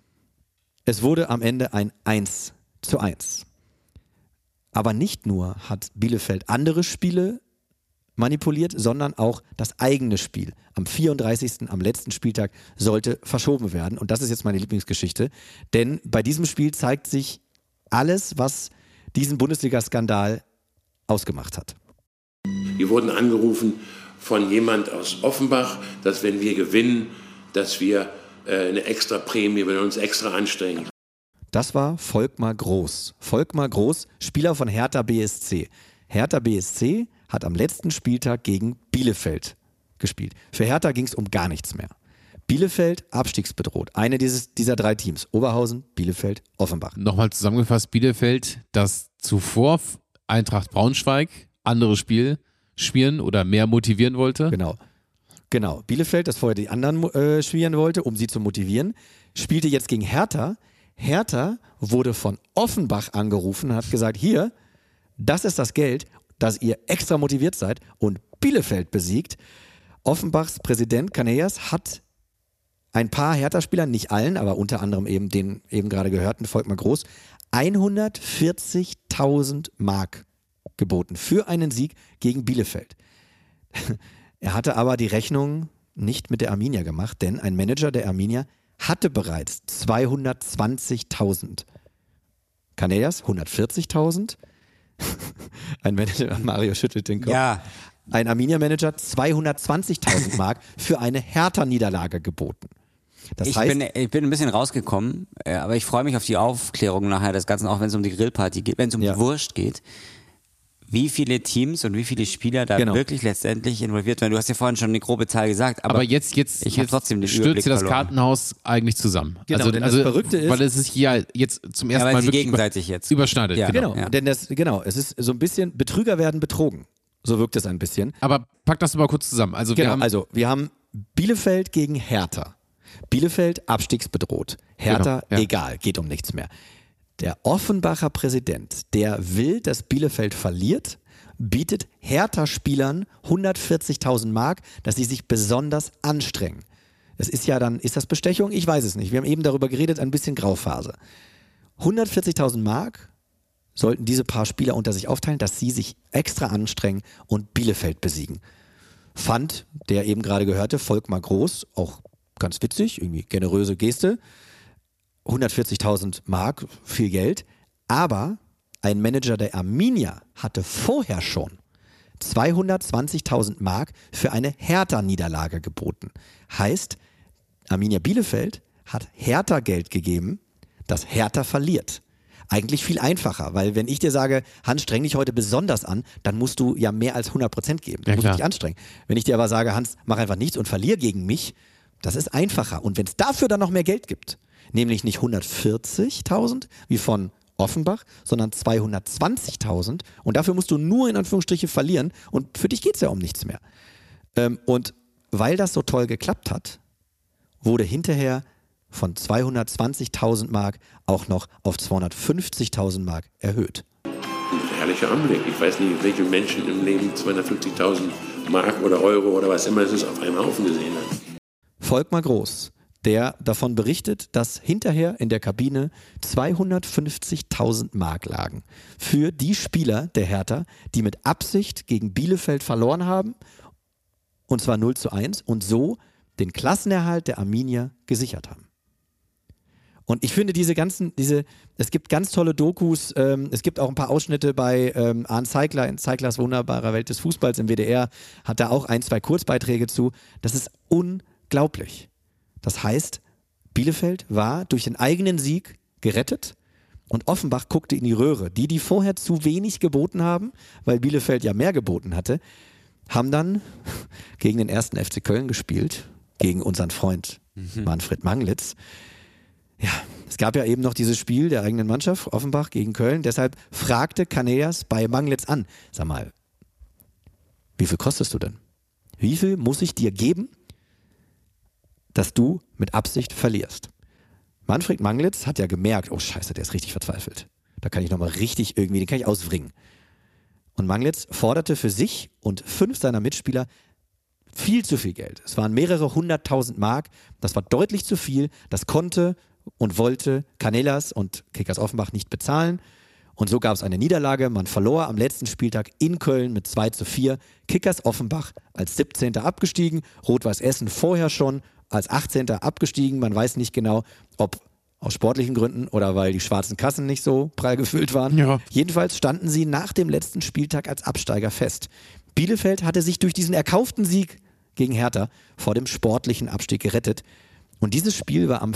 Es wurde am Ende ein 1:1. Aber nicht nur hat Bielefeld andere Spiele manipuliert, sondern auch das eigene Spiel. Am 34., am letzten Spieltag, sollte verschoben werden. Und das ist jetzt meine Lieblingsgeschichte. Denn bei diesem Spiel zeigt sich alles, was diesen Bundesliga-Skandal ausgemacht hat. Wir wurden angerufen von jemand aus Offenbach, dass wenn wir gewinnen, dass wir eine extra Prämie, wenn wir uns extra anstrengen. Das war Volkmar Groß. Volkmar Groß, Spieler von Hertha BSC. Hertha BSC hat am letzten Spieltag gegen Bielefeld gespielt. Für Hertha ging es um gar nichts mehr. Bielefeld abstiegsbedroht. Eine dieser 3 Teams. Oberhausen, Bielefeld, Offenbach. Nochmal zusammengefasst, Bielefeld, das zuvor Eintracht Braunschweig anderes Spiel schmieren oder mehr motivieren wollte. Genau. Bielefeld, das vorher die anderen schmieren wollte, um sie zu motivieren, spielte jetzt gegen Hertha. Hertha wurde von Offenbach angerufen und hat gesagt, hier, das ist das Geld, dass ihr extra motiviert seid und Bielefeld besiegt. Offenbachs Präsident Canellas hat ein paar Hertha-Spieler, nicht allen, aber unter anderem eben den eben gerade gehörten Volkmar Groß, 140.000 Mark geboten für einen Sieg gegen Bielefeld. Er hatte aber die Rechnung nicht mit der Arminia gemacht, denn ein Manager der Arminia hatte bereits 220.000. Canellas 140.000. Ein Manager, Mario schüttelt den Kopf. Ja. Ein Arminia-Manager 220.000 Mark für eine Hertha-Niederlage geboten. Ich bin ein bisschen rausgekommen, aber ich freue mich auf die Aufklärung nachher des Ganzen, auch wenn es um die Grillparty geht, wenn es um die Wurst geht. wie viele Teams und wie viele Spieler da wirklich letztendlich involviert werden. Du hast ja vorhin schon eine grobe Zahl gesagt, aber jetzt ich habe trotzdem den stürzt Überblick das verloren. Kartenhaus eigentlich zusammen. Genau, denn das Verrückte ist, weil es sich hier jetzt zum ersten Mal wirklich gegenseitig jetzt überschneidet. Ja, genau. Denn es ist so ein bisschen, Betrüger werden betrogen. So wirkt es ein bisschen. Aber pack das mal kurz zusammen. Also wir haben Bielefeld gegen Hertha. Bielefeld abstiegsbedroht. Hertha egal, geht um nichts mehr. Der Offenbacher Präsident, der will, dass Bielefeld verliert, bietet Hertha-Spielern 140.000 Mark, dass sie sich besonders anstrengen. Das ist ja dann, ist das Bestechung? Ich weiß es nicht. Wir haben eben darüber geredet, ein bisschen Grauphase. 140.000 Mark sollten diese paar Spieler unter sich aufteilen, dass sie sich extra anstrengen und Bielefeld besiegen. Fand der eben gerade gehörte Volkmar Groß, auch ganz witzig, irgendwie generöse Geste, 140.000 Mark, viel Geld, aber ein Manager der Arminia hatte vorher schon 220.000 Mark für eine Hertha-Niederlage geboten. Heißt, Arminia Bielefeld hat Hertha Geld gegeben, dass Hertha verliert. Eigentlich viel einfacher, weil wenn ich dir sage, Hans, streng dich heute besonders an, dann musst du ja mehr als 100% geben. Du musst dich anstrengen. Wenn ich dir aber sage, Hans, mach einfach nichts und verlier gegen mich, das ist einfacher. Und wenn es dafür dann noch mehr Geld gibt, nämlich nicht 140.000 wie von Offenbach, sondern 220.000 und dafür musst du nur in Anführungsstriche verlieren und für dich geht es ja um nichts mehr. Und weil das so toll geklappt hat, wurde hinterher von 220.000 Mark auch noch auf 250.000 Mark erhöht. Ein herrlicher Anblick. Ich weiß nicht, welche Menschen im Leben 250.000 Mark oder Euro oder was immer es ist, auf einem Haufen gesehen haben. Volkmar Groß, der davon berichtet, dass hinterher in der Kabine 250.000 Mark lagen für die Spieler der Hertha, die mit Absicht gegen Bielefeld verloren haben, und zwar 0:1 und so den Klassenerhalt der Arminia gesichert haben. Und ich finde es gibt ganz tolle Dokus, es gibt auch ein paar Ausschnitte bei Arndt Zeigler in Zeiglers wunderbarer Welt des Fußballs im WDR, hat da auch 1-2 Kurzbeiträge zu. Das ist unglaublich. Das heißt, Bielefeld war durch den eigenen Sieg gerettet und Offenbach guckte in die Röhre. Die vorher zu wenig geboten haben, weil Bielefeld ja mehr geboten hatte, haben dann gegen den 1. FC Köln gespielt, gegen unseren Freund Manfred Manglitz. Ja, es gab ja eben noch dieses Spiel der eigenen Mannschaft, Offenbach gegen Köln. Deshalb fragte Canellas bei Manglitz an, sag mal, wie viel kostest du denn? Wie viel muss ich dir geben, dass du mit Absicht verlierst? Manfred Manglitz hat ja gemerkt, oh scheiße, der ist richtig verzweifelt. Da kann ich nochmal richtig den kann ich auswringen. Und Manglitz forderte für sich und 5 seiner Mitspieler viel zu viel Geld. Es waren mehrere 100.000 Mark. Das war deutlich zu viel. Das konnte und wollte Canellas und Kickers Offenbach nicht bezahlen. Und so gab es eine Niederlage. Man verlor am letzten Spieltag in Köln mit 2:4. Kickers Offenbach als 17. abgestiegen. Rot-Weiß Essen vorher schon als 18. abgestiegen. Man weiß nicht genau, ob aus sportlichen Gründen oder weil die schwarzen Kassen nicht so prall gefüllt waren. Ja. Jedenfalls standen sie nach dem letzten Spieltag als Absteiger fest. Bielefeld hatte sich durch diesen erkauften Sieg gegen Hertha vor dem sportlichen Abstieg gerettet. Und dieses Spiel war am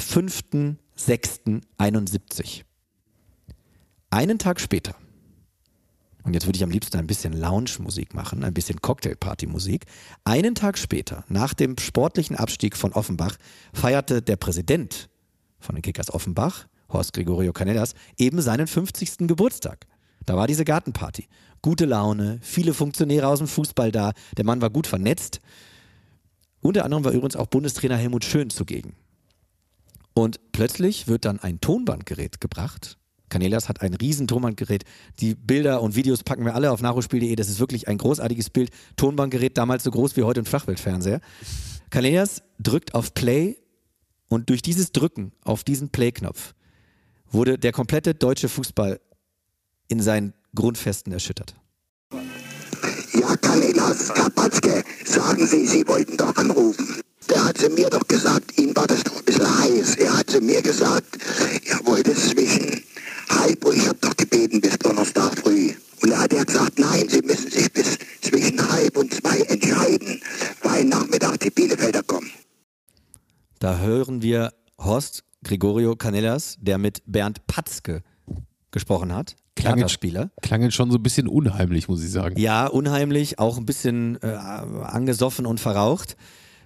5.6.71. Einen Tag später, und jetzt würde ich am liebsten ein bisschen Lounge-Musik machen, ein bisschen Cocktailparty-Musik. Einen Tag später, nach dem sportlichen Abstieg von Offenbach, feierte der Präsident von den Kickers Offenbach, Horst Gregorio Canellas, eben seinen 50. Geburtstag. Da war diese Gartenparty. Gute Laune, viele Funktionäre aus dem Fußball da, der Mann war gut vernetzt. Unter anderem war übrigens auch Bundestrainer Helmut Schön zugegen. Und plötzlich wird dann ein Tonbandgerät gebracht. Canellas hat ein riesen Tonbandgerät. Die Bilder und Videos packen wir alle auf nachholspiel.de. Das ist wirklich ein großartiges Bild. Tonbandgerät damals so groß wie heute ein Flachbildfernseher. Canellas drückt auf Play und durch dieses Drücken auf diesen Play-Knopf wurde der komplette deutsche Fußball in seinen Grundfesten erschüttert. Ja, Canellas, Herr Patzke, sagen Sie, Sie wollten doch anrufen. Der hat sie mir doch gesagt, Ihnen war das doch ein bisschen heiß. Er hat sie mir gesagt, er wollte zwischen halb und ich habe doch gebeten bis Donnerstag früh. Und da hat er gesagt, nein, Sie müssen sich bis zwischen 1:30 und 2 entscheiden, weil Nachmittag die Bielefelder kommen. Da hören wir Horst Gregorio Canellas, der mit Bernd Patzke gesprochen hat. Theaterspieler. Klang jetzt schon so ein bisschen unheimlich, muss ich sagen. Ja, unheimlich, auch ein bisschen angesoffen und verraucht.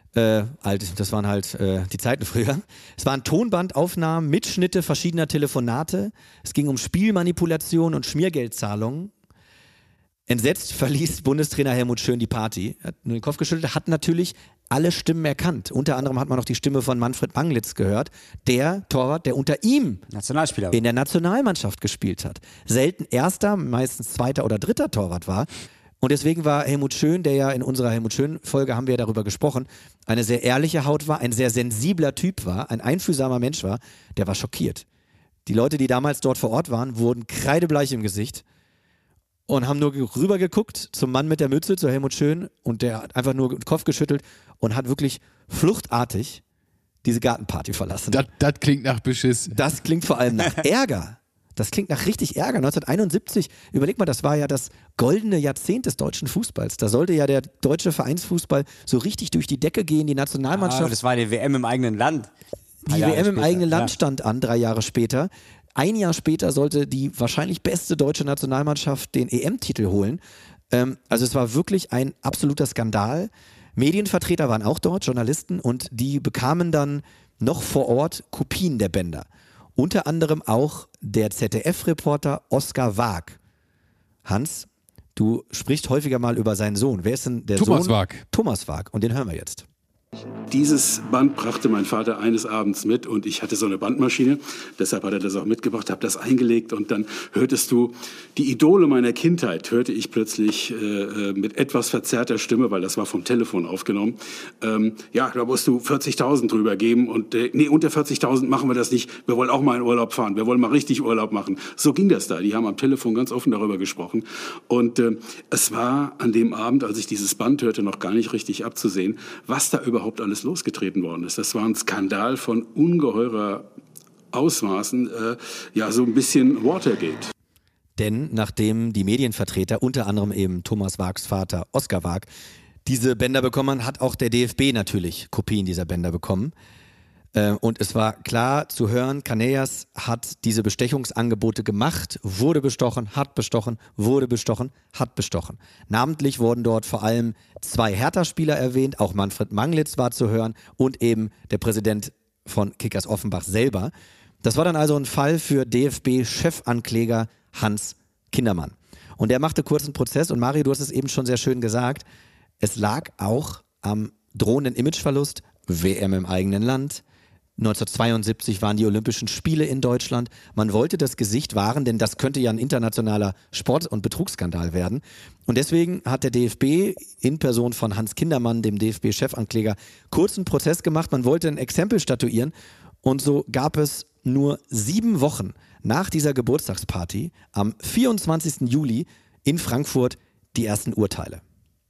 Das waren halt die Zeiten früher. Es waren Tonbandaufnahmen, Mitschnitte verschiedener Telefonate. Es ging um Spielmanipulation und Schmiergeldzahlungen. Entsetzt verließ Bundestrainer Helmut Schön die Party. Er hat nur den Kopf geschüttelt, hat natürlich alle Stimmen erkannt. Unter anderem hat man noch die Stimme von Manfred Manglitz gehört, der Torwart, der unter ihm Nationalspieler in der Nationalmannschaft gespielt hat. Selten erster, meistens zweiter oder dritter Torwart war. Und deswegen war Helmut Schön, der ja in unserer Helmut Schön-Folge haben wir ja darüber gesprochen, eine sehr ehrliche Haut war, ein sehr sensibler Typ war, ein einfühlsamer Mensch war, der war schockiert. Die Leute, die damals dort vor Ort waren, wurden kreidebleich im Gesicht und haben nur rübergeguckt zum Mann mit der Mütze, zu Helmut Schön, und der hat einfach nur den Kopf geschüttelt und hat wirklich fluchtartig diese Gartenparty verlassen. Das klingt nach Beschiss. Das klingt vor allem nach Ärger. Das klingt nach richtig Ärger. 1971, überleg mal, das war ja das goldene Jahrzehnt des deutschen Fußballs. Da sollte ja der deutsche Vereinsfußball so richtig durch die Decke gehen, die Nationalmannschaft. Das war die WM im eigenen Land. Die WM im eigenen Land stand an, 3 Jahre später. Ein Jahr später sollte die wahrscheinlich beste deutsche Nationalmannschaft den EM-Titel holen. Also es war wirklich ein absoluter Skandal. Medienvertreter waren auch dort, Journalisten, und die bekamen dann noch vor Ort Kopien der Bänder. Unter anderem auch der ZDF-Reporter Oskar Waag. Hans, du sprichst häufiger mal über seinen Sohn. Wer ist denn der Thomas Sohn? Waag. Thomas Waag. Und den hören wir jetzt. Dieses Band brachte mein Vater eines Abends mit und ich hatte so eine Bandmaschine, deshalb hat er das auch mitgebracht, habe das eingelegt und dann hörtest du die Idole meiner Kindheit, hörte ich plötzlich mit etwas verzerrter Stimme, weil das war vom Telefon aufgenommen, ja, da musst du 40.000 drüber geben und nee, unter 40.000 machen wir das nicht, wir wollen auch mal in Urlaub fahren, wir wollen mal richtig Urlaub machen. So ging das da, die haben am Telefon ganz offen darüber gesprochen und es war an dem Abend, als ich dieses Band hörte, noch gar nicht richtig abzusehen, was da überhaupt alles losgetreten worden ist. Das war ein Skandal von ungeheurer Ausmaßen, ja, so ein bisschen Watergate. Denn nachdem die Medienvertreter, unter anderem eben Thomas Waags Vater Oskar Waag, diese Bänder bekommen, hat auch der DFB natürlich Kopien dieser Bänder bekommen. Und es war klar zu hören, Canellas hat diese Bestechungsangebote gemacht, wurde bestochen, hat bestochen, wurde bestochen, hat bestochen. Namentlich wurden dort vor allem 2 Hertha-Spieler erwähnt, auch Manfred Manglitz war zu hören und eben der Präsident von Kickers Offenbach selber. Das war dann also ein Fall für DFB-Chefankläger Hans Kindermann. Und der machte kurzen Prozess und Mario, du hast es eben schon sehr schön gesagt, es lag auch am drohenden Imageverlust, WM im eigenen Land. 1972 waren die Olympischen Spiele in Deutschland. Man wollte das Gesicht wahren, denn das könnte ja ein internationaler Sport- und Betrugsskandal werden. Und deswegen hat der DFB in Person von Hans Kindermann, dem DFB-Chefankläger, kurzen Prozess gemacht. Man wollte ein Exempel statuieren und so gab es nur 7 Wochen nach dieser Geburtstagsparty am 24. Juli in Frankfurt die ersten Urteile.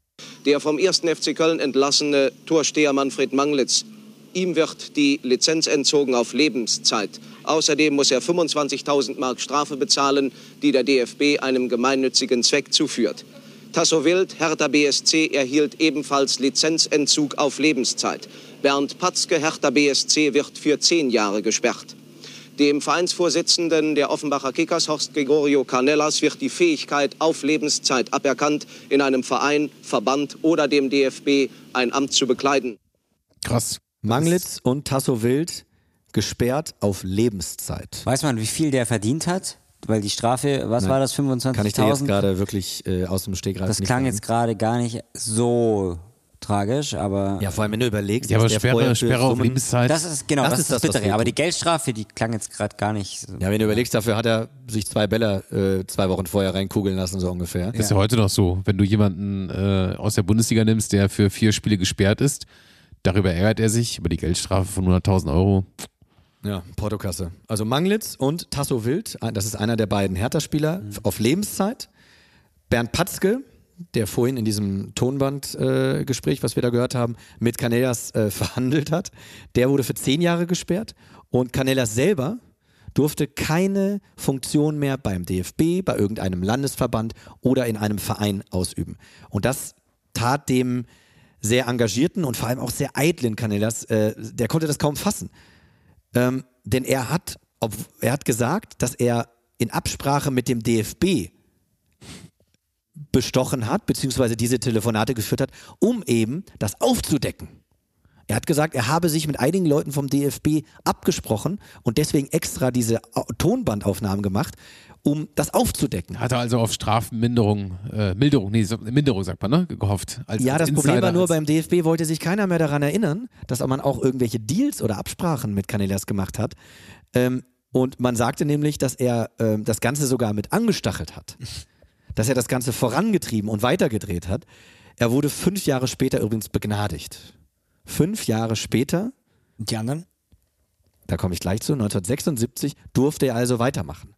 Der vom 1. FC Köln entlassene Torsteher Manfred Manglitz. Ihm wird die Lizenz entzogen auf Lebenszeit. Außerdem muss er 25.000 Mark Strafe bezahlen, die der DFB einem gemeinnützigen Zweck zuführt. Tasso Wild, Hertha BSC, erhielt ebenfalls Lizenzentzug auf Lebenszeit. Bernd Patzke, Hertha BSC, wird für 10 Jahre gesperrt. Dem Vereinsvorsitzenden der Offenbacher Kickers, Horst Gregorio Canellas, wird die Fähigkeit auf Lebenszeit aberkannt, in einem Verein, Verband oder dem DFB ein Amt zu bekleiden. Krass. Manglitz und Tasso Wild gesperrt auf Lebenszeit. Weiß man, wie viel der verdient hat? Weil die Strafe, was war das, 25.000? Kann ich dir jetzt gerade wirklich aus dem Stegreif Das nicht klang sagen. jetzt gerade gar nicht so tragisch, aber... Ja, vor allem, wenn du überlegst, ja, aber dass der vorher für Sperre auf Summen- Lebenszeit. Das ist genau, das ist das Bittere. was Aber die Geldstrafe, die klang jetzt gerade gar nicht so. Ja, wenn du überlegst, dafür hat er sich 2 Bälle 2 Wochen vorher reinkugeln lassen, so ungefähr. Das ist ja heute noch so. Wenn du jemanden aus der Bundesliga nimmst, der für 4 Spiele gesperrt ist, darüber ärgert er sich, über die Geldstrafe von 100.000 Euro. Ja, Portokasse. Also Manglitz und Tasso Wild, das ist einer der beiden Hertha-Spieler auf Lebenszeit. Bernd Patzke, der vorhin in diesem Tonbandgespräch, was wir da gehört haben, mit Canellas verhandelt hat, der wurde für 10 Jahre gesperrt. Und Canellas selber durfte keine Funktion mehr beim DFB, bei irgendeinem Landesverband oder in einem Verein ausüben. Und das tat dem sehr engagierten und vor allem auch sehr eitlen Canellas, der konnte das kaum fassen. Denn er hat gesagt, dass er in Absprache mit dem DFB bestochen hat, beziehungsweise diese Telefonate geführt hat, um eben das aufzudecken. Er hat gesagt, er habe sich mit einigen Leuten vom DFB abgesprochen und deswegen extra diese Tonbandaufnahmen gemacht, um das aufzudecken. Hat er also auf Strafminderung, Minderung sagt man, ne, gehofft. Ja, das Problem war nur, beim DFB wollte sich keiner mehr daran erinnern, dass man auch irgendwelche Deals oder Absprachen mit Canellas gemacht hat. Und man sagte nämlich, dass er das Ganze sogar mit angestachelt hat. Dass er das Ganze vorangetrieben und weitergedreht hat. Er wurde 5 Jahre später übrigens begnadigt. 5 Jahre später. Die anderen? Da komme ich gleich zu. 1976 durfte er also weitermachen.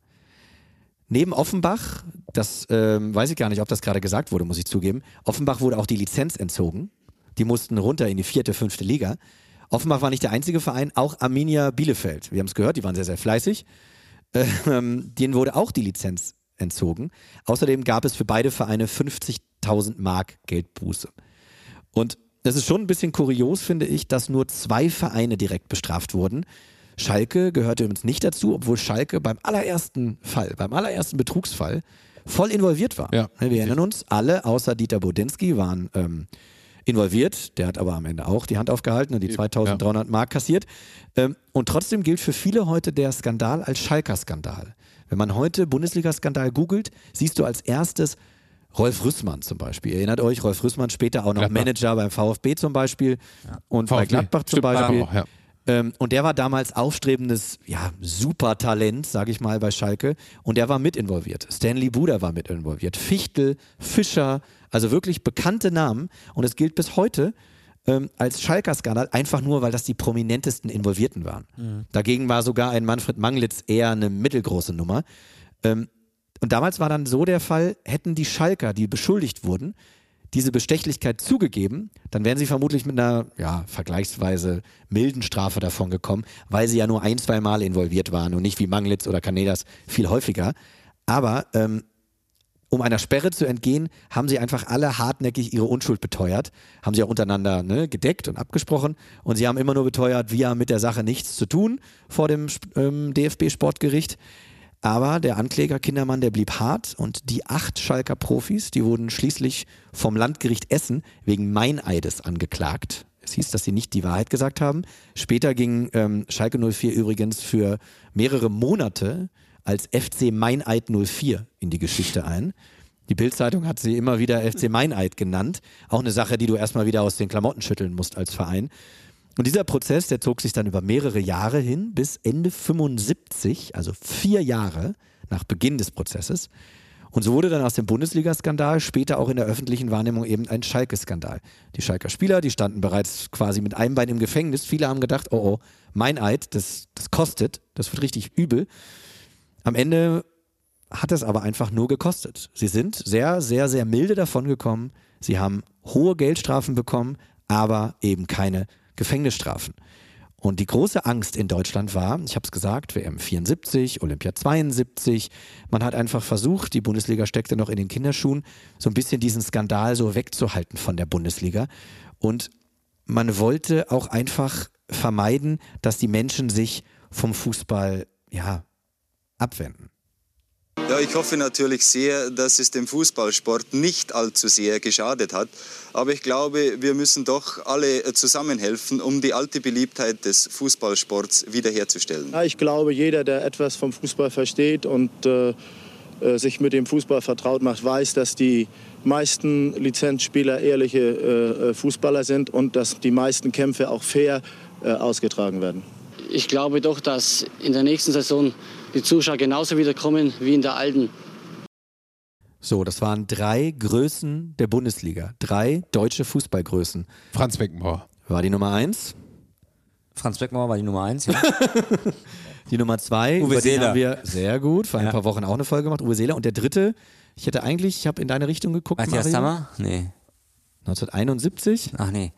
Neben Offenbach, das weiß ich gar nicht, ob das gerade gesagt wurde, muss ich zugeben. Offenbach wurde auch die Lizenz entzogen. Die mussten runter in die 4., 5. Liga. Offenbach war nicht der einzige Verein, auch Arminia Bielefeld. Wir haben es gehört, die waren sehr, sehr fleißig. Denen wurde auch die Lizenz entzogen. Außerdem gab es für beide Vereine 50.000 Mark Geldbuße. Und es ist schon ein bisschen kurios, finde ich, dass nur 2 Vereine direkt bestraft wurden. Schalke gehörte übrigens nicht dazu, obwohl Schalke beim allerersten Betrugsfall voll involviert war. Ja, wir erinnern uns, alle außer Dieter Bodinski waren involviert. Der hat aber am Ende auch die Hand aufgehalten und die 2.300 Mark kassiert. Und trotzdem gilt für viele heute der Skandal als Schalker-Skandal. Wenn man heute Bundesliga-Skandal googelt, siehst du als erstes Rolf Rüssmann zum Beispiel. Ihr erinnert euch, Rolf Rüssmann später auch noch Gladbach. Manager beim VfB zum Beispiel und VfB. Bei Gladbach zum Beispiel. Auch, und der war damals aufstrebendes, Supertalent, sage ich mal, bei Schalke. Und der war mit involviert. Stanley Buda war mit involviert. Fichtel, Fischer, also wirklich bekannte Namen. Und es gilt bis heute als Schalker-Skandal, einfach nur, weil das die prominentesten Involvierten waren. Mhm. Dagegen war sogar ein Manfred Manglitz eher eine mittelgroße Nummer. Und damals war dann so der Fall, hätten die Schalker, die beschuldigt wurden, diese Bestechlichkeit zugegeben, dann wären sie vermutlich mit einer vergleichsweise milden Strafe davon gekommen, weil sie ja nur 1-2 Mal involviert waren und nicht wie Manglitz oder Canellas viel häufiger. Aber um einer Sperre zu entgehen, haben sie einfach alle hartnäckig ihre Unschuld beteuert, haben sie auch untereinander gedeckt und abgesprochen und sie haben immer nur beteuert, wir haben mit der Sache nichts zu tun vor dem DFB-Sportgericht. Aber der Ankläger Kindermann, der blieb hart und die 8 Schalker Profis, die wurden schließlich vom Landgericht Essen wegen Meineides angeklagt. Es hieß, dass sie nicht die Wahrheit gesagt haben. Später ging Schalke 04 übrigens für mehrere Monate als FC Meineid 04 in die Geschichte ein. Die Bild-Zeitung hat sie immer wieder FC Meineid genannt. Auch eine Sache, die du erstmal wieder aus den Klamotten schütteln musst als Verein. Und dieser Prozess, der zog sich dann über mehrere Jahre hin, bis Ende 75, also 4 Jahre nach Beginn des Prozesses. Und so wurde dann aus dem Bundesliga-Skandal später auch in der öffentlichen Wahrnehmung eben ein Schalke-Skandal. Die Schalker Spieler, die standen bereits quasi mit einem Bein im Gefängnis. Viele haben gedacht, oh, Meineid, das kostet, das wird richtig übel. Am Ende hat es aber einfach nur gekostet. Sie sind sehr, sehr, sehr milde davon gekommen. Sie haben hohe Geldstrafen bekommen, aber eben keine Gefängnisstrafen. Und die große Angst in Deutschland war, ich habe es gesagt, WM 74, Olympia 72, man hat einfach versucht, die Bundesliga steckte noch in den Kinderschuhen, so ein bisschen diesen Skandal so wegzuhalten von der Bundesliga. Und man wollte auch einfach vermeiden, dass die Menschen sich vom Fußball, abwenden. Ja, ich hoffe natürlich sehr, dass es dem Fußballsport nicht allzu sehr geschadet hat. Aber ich glaube, wir müssen doch alle zusammenhelfen, um die alte Beliebtheit des Fußballsports wiederherzustellen. Ja, ich glaube, jeder, der etwas vom Fußball versteht und sich mit dem Fußball vertraut macht, weiß, dass die meisten Lizenzspieler ehrliche Fußballer sind und dass die meisten Kämpfe auch fair ausgetragen werden. Ich glaube doch, dass in der nächsten Saison die Zuschauer genauso wieder kommen wie in der alten. So, das waren 3 Größen der Bundesliga. 3 deutsche Fußballgrößen. Franz Beckenbauer war die Nummer 1. Franz Beckenbauer war die Nummer 1, ja. Die Nummer 2, Uwe Seeler. Haben wir sehr gut, vor ein paar Wochen auch eine Folge gemacht, Uwe Seeler. Und der 3, ich habe in deine Richtung geguckt, Matthias Sammer? Nee. 1971? Ach nee.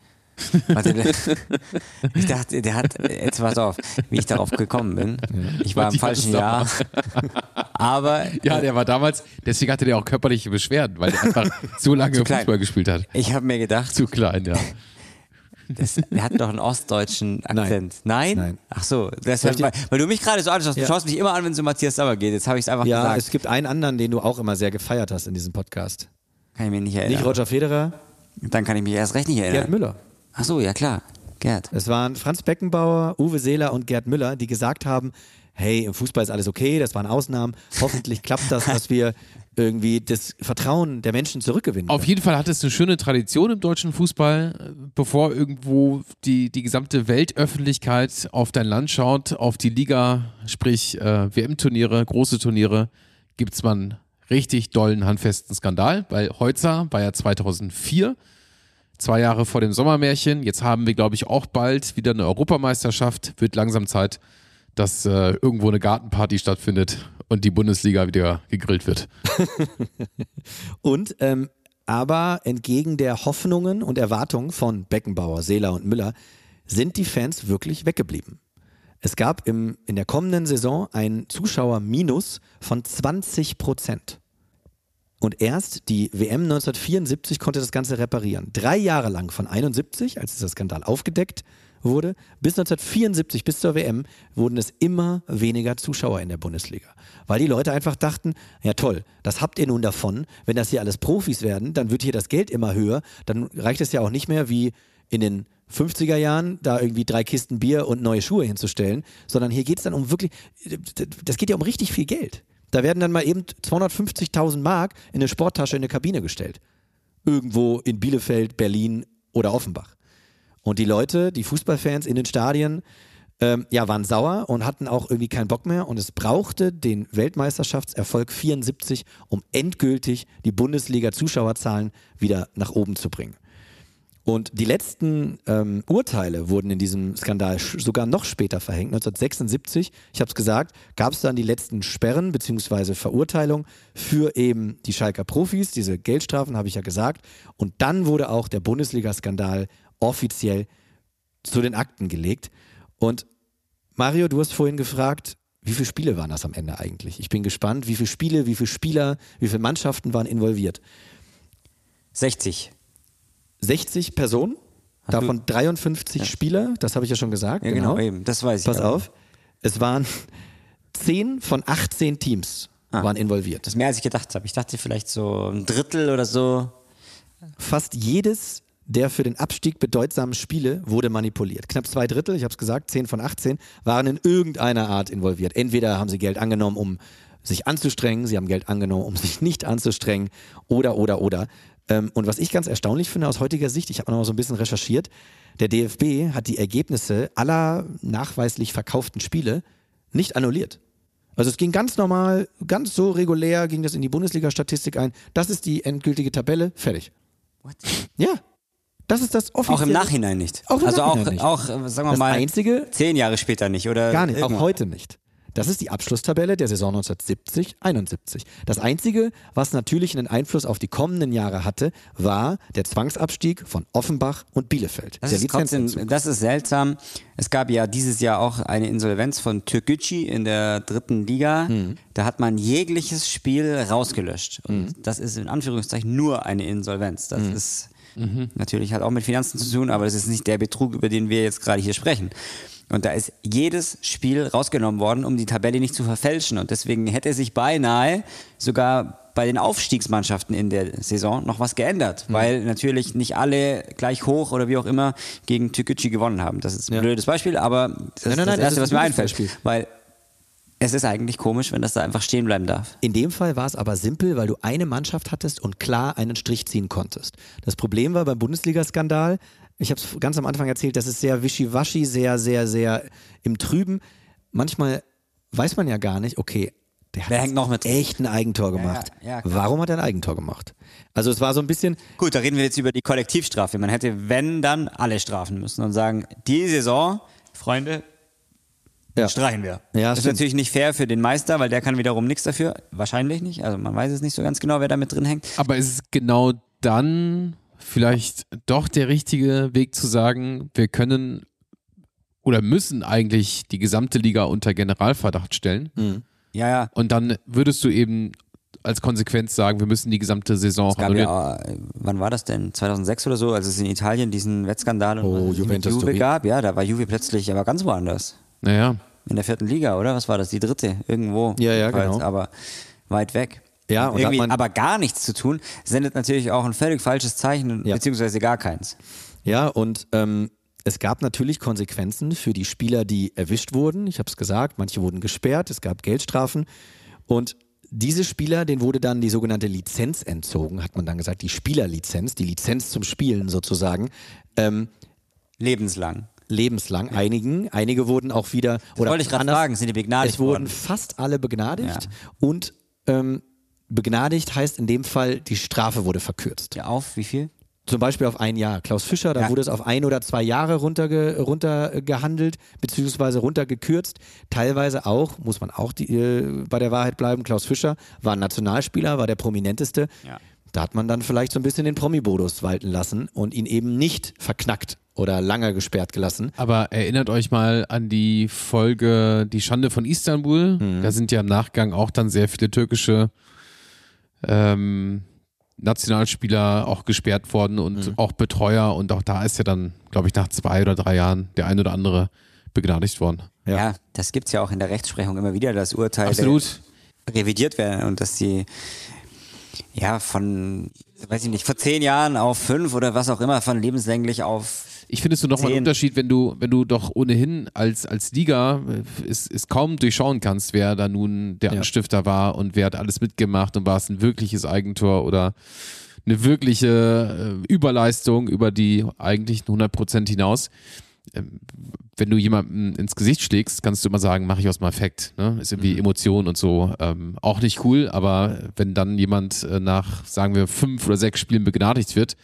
Ich dachte, der hat, jetzt pass auf, wie ich darauf gekommen bin. Ich war im falschen Jahr. Aber. Ja, der war damals, deswegen hatte der auch körperliche Beschwerden, weil der einfach so lange Fußball gespielt hat. Ich habe mir gedacht. Zu klein, ja. Der hat doch einen ostdeutschen Akzent. Nein? Ach so, deshalb, weil du mich gerade so anschaust. Du schaust mich immer an, wenn es um Matthias Sammer geht. Jetzt habe ich es einfach gesagt. Ja, es gibt einen anderen, den du auch immer sehr gefeiert hast in diesem Podcast. Kann ich mich nicht erinnern. Nicht Roger Federer. Dann kann ich mich erst recht nicht erinnern. Gerd Müller. Ach so, ja klar. Gerd. Es waren Franz Beckenbauer, Uwe Seeler und Gerd Müller, die gesagt haben, hey, im Fußball ist alles okay, das waren Ausnahmen. Hoffentlich klappt das, dass wir irgendwie das Vertrauen der Menschen zurückgewinnen können. Auf jeden Fall hat es eine schöne Tradition im deutschen Fußball, bevor irgendwo die gesamte Weltöffentlichkeit auf dein Land schaut, auf die Liga, sprich WM-Turniere, große Turniere, gibt es mal einen richtig dollen, handfesten Skandal, weil Heutzer war ja 2004, 2 Jahre vor dem Sommermärchen. Jetzt haben wir, glaube ich, auch bald wieder eine Europameisterschaft. Wird langsam Zeit, dass irgendwo eine Gartenparty stattfindet und die Bundesliga wieder gegrillt wird. Und aber entgegen der Hoffnungen und Erwartungen von Beckenbauer, Seeler und Müller sind die Fans wirklich weggeblieben. Es gab in der kommenden Saison ein Zuschauerminus von 20%. Und erst die WM 1974 konnte das Ganze reparieren. 3 Jahre lang, von 71, als dieser Skandal aufgedeckt wurde, bis 1974, bis zur WM, wurden es immer weniger Zuschauer in der Bundesliga. Weil die Leute einfach dachten, ja toll, das habt ihr nun davon, wenn das hier alles Profis werden, dann wird hier das Geld immer höher, dann reicht es ja auch nicht mehr wie in den 50er Jahren, da irgendwie 3 Kisten Bier und neue Schuhe hinzustellen, sondern hier geht es dann um wirklich, das geht ja um richtig viel Geld. Da werden dann mal eben 250.000 Mark in eine Sporttasche in eine Kabine gestellt. Irgendwo in Bielefeld, Berlin oder Offenbach. Und die Leute, die Fußballfans in den Stadien, waren sauer und hatten auch irgendwie keinen Bock mehr. Und es brauchte den Weltmeisterschaftserfolg 74, um endgültig die Bundesliga-Zuschauerzahlen wieder nach oben zu bringen. Und die letzten Urteile wurden in diesem Skandal sogar noch später verhängt. 1976, ich habe es gesagt, gab es dann die letzten Sperren bzw. Verurteilung für eben die Schalker Profis. Diese Geldstrafen habe ich ja gesagt. Und dann wurde auch der Bundesliga-Skandal offiziell zu den Akten gelegt. Und Mario, du hast vorhin gefragt, wie viele Spiele waren das am Ende eigentlich? Ich bin gespannt, wie viele Spiele, wie viele Spieler, wie viele Mannschaften waren involviert? 60 Personen, davon 53 Spieler, das habe ich ja schon gesagt. Ja, genau, eben, das weiß ich. Pass auf, es waren 10 von 18 Teams waren involviert. Das ist mehr als ich gedacht habe. Ich dachte vielleicht so ein Drittel oder so. Fast jedes der für den Abstieg bedeutsamen Spiele wurde manipuliert. Knapp 2 Drittel, ich habe es gesagt, 10 von 18, waren in irgendeiner Art involviert. Entweder haben sie Geld angenommen, um sich anzustrengen, sie haben Geld angenommen, um sich nicht anzustrengen, oder. Und was ich ganz erstaunlich finde aus heutiger Sicht, ich habe noch mal so ein bisschen recherchiert, der DFB hat die Ergebnisse aller nachweislich verkauften Spiele nicht annulliert. Also es ging ganz normal, ganz so regulär ging das in die Bundesliga-Statistik ein. Das ist die endgültige Tabelle, fertig. What? Ja, das ist das offizielle. Auch im Nachhinein nicht. Auch sagen wir mal, einzige 10 Jahre später nicht, oder? Gar nicht, auch heute nicht. Das ist die Abschlusstabelle der Saison 1970-71. Das Einzige, was natürlich einen Einfluss auf die kommenden Jahre hatte, war der Zwangsabstieg von Offenbach und Bielefeld. Das ist seltsam. Es gab ja dieses Jahr auch eine Insolvenz von Türkgücü in der 3. Liga. Da hat man jegliches Spiel rausgelöscht. Und das ist in Anführungszeichen nur eine Insolvenz. Das ist natürlich hat auch mit Finanzen zu tun, aber das ist nicht der Betrug, über den wir jetzt gerade hier sprechen. Und da ist jedes Spiel rausgenommen worden, um die Tabelle nicht zu verfälschen. Und deswegen hätte sich beinahe sogar bei den Aufstiegsmannschaften in der Saison noch was geändert, weil natürlich nicht alle gleich hoch oder wie auch immer gegen Türkgücü gewonnen haben. Das ist ein blödes Beispiel, aber das ist das Erste, was mir einfällt. Weil es ist eigentlich komisch, wenn das da einfach stehen bleiben darf. In dem Fall war es aber simpel, weil du eine Mannschaft hattest und klar einen Strich ziehen konntest. Das Problem war beim Bundesliga-Skandal, ich habe es ganz am Anfang erzählt, das ist sehr wischiwaschi, sehr, sehr, sehr im Trüben. Manchmal weiß man ja gar nicht, okay, der hat noch mit echt ein Eigentor gemacht. Ja, warum hat er ein Eigentor gemacht? Also es war so ein bisschen... Gut, da reden wir jetzt über die Kollektivstrafe. Man hätte, wenn, dann alle strafen müssen und sagen, die Saison, Freunde, streichen wir. Ja, das ist natürlich nicht fair für den Meister, weil der kann wiederum nichts dafür. Wahrscheinlich nicht. Also man weiß es nicht so ganz genau, wer da mit drin hängt. Aber ist es genau dann vielleicht doch der richtige Weg zu sagen, wir können oder müssen eigentlich die gesamte Liga unter Generalverdacht stellen? Ja. Und dann würdest du eben als Konsequenz sagen, wir müssen die gesamte Saison annullieren. Wann war das denn? 2006 oder so, als es in Italien diesen Wettskandal und Juve gab? Ja, da war Juve plötzlich aber ganz woanders. Naja. In der 4. Liga, oder? Was war das? Die 3. Irgendwo. Ja, genau. Aber weit weg. Ja, und irgendwie aber gar nichts zu tun, sendet natürlich auch ein völlig falsches Zeichen, beziehungsweise gar keins. Ja, und es gab natürlich Konsequenzen für die Spieler, die erwischt wurden. Ich habe es gesagt, manche wurden gesperrt, es gab Geldstrafen. Und diese Spieler, denen wurde dann die sogenannte Lizenz entzogen, hat man dann gesagt, die Spielerlizenz, die Lizenz zum Spielen sozusagen. Lebenslang. Einige wurden auch wieder... Das wollte ich gerade fragen, sind die begnadigt worden? Es wurden fast alle begnadigt und begnadigt heißt in dem Fall, die Strafe wurde verkürzt. Ja, auf wie viel? Zum Beispiel auf 1 Jahr. Klaus Fischer, da wurde es auf 1 oder 2 Jahre runtergehandelt, beziehungsweise runtergekürzt. Teilweise auch, muss man auch bei der Wahrheit bleiben, Klaus Fischer war ein Nationalspieler, war der prominenteste. Ja. Da hat man dann vielleicht so ein bisschen den Promi-Bodus walten lassen und ihn eben nicht verknackt oder lange gesperrt gelassen. Aber erinnert euch mal an die Folge Die Schande von Istanbul. Da sind ja im Nachgang auch dann sehr viele türkische Nationalspieler auch gesperrt worden und auch Betreuer, und auch da ist ja dann, glaube ich, nach 2 oder 3 Jahren der ein oder andere begnadigt worden. Ja, das gibt es ja auch in der Rechtsprechung immer wieder, dass Urteile revidiert werden und dass die von, weiß ich nicht, vor 10 Jahren auf 5 oder was auch immer, von lebenslänglich auf. Ich finde es so nochmal einen Unterschied, wenn du doch ohnehin als Liga es kaum durchschauen kannst, wer da nun der Anstifter war und wer hat alles mitgemacht und war es ein wirkliches Eigentor oder eine wirkliche Überleistung über die eigentlichen 100% hinaus. Wenn du jemandem ins Gesicht schlägst, kannst du immer sagen, mache ich aus dem Affekt. Ne? Ist irgendwie Emotion und so. Auch nicht cool, aber wenn dann jemand nach, sagen wir, 5 oder 6 Spielen begnadigt wird,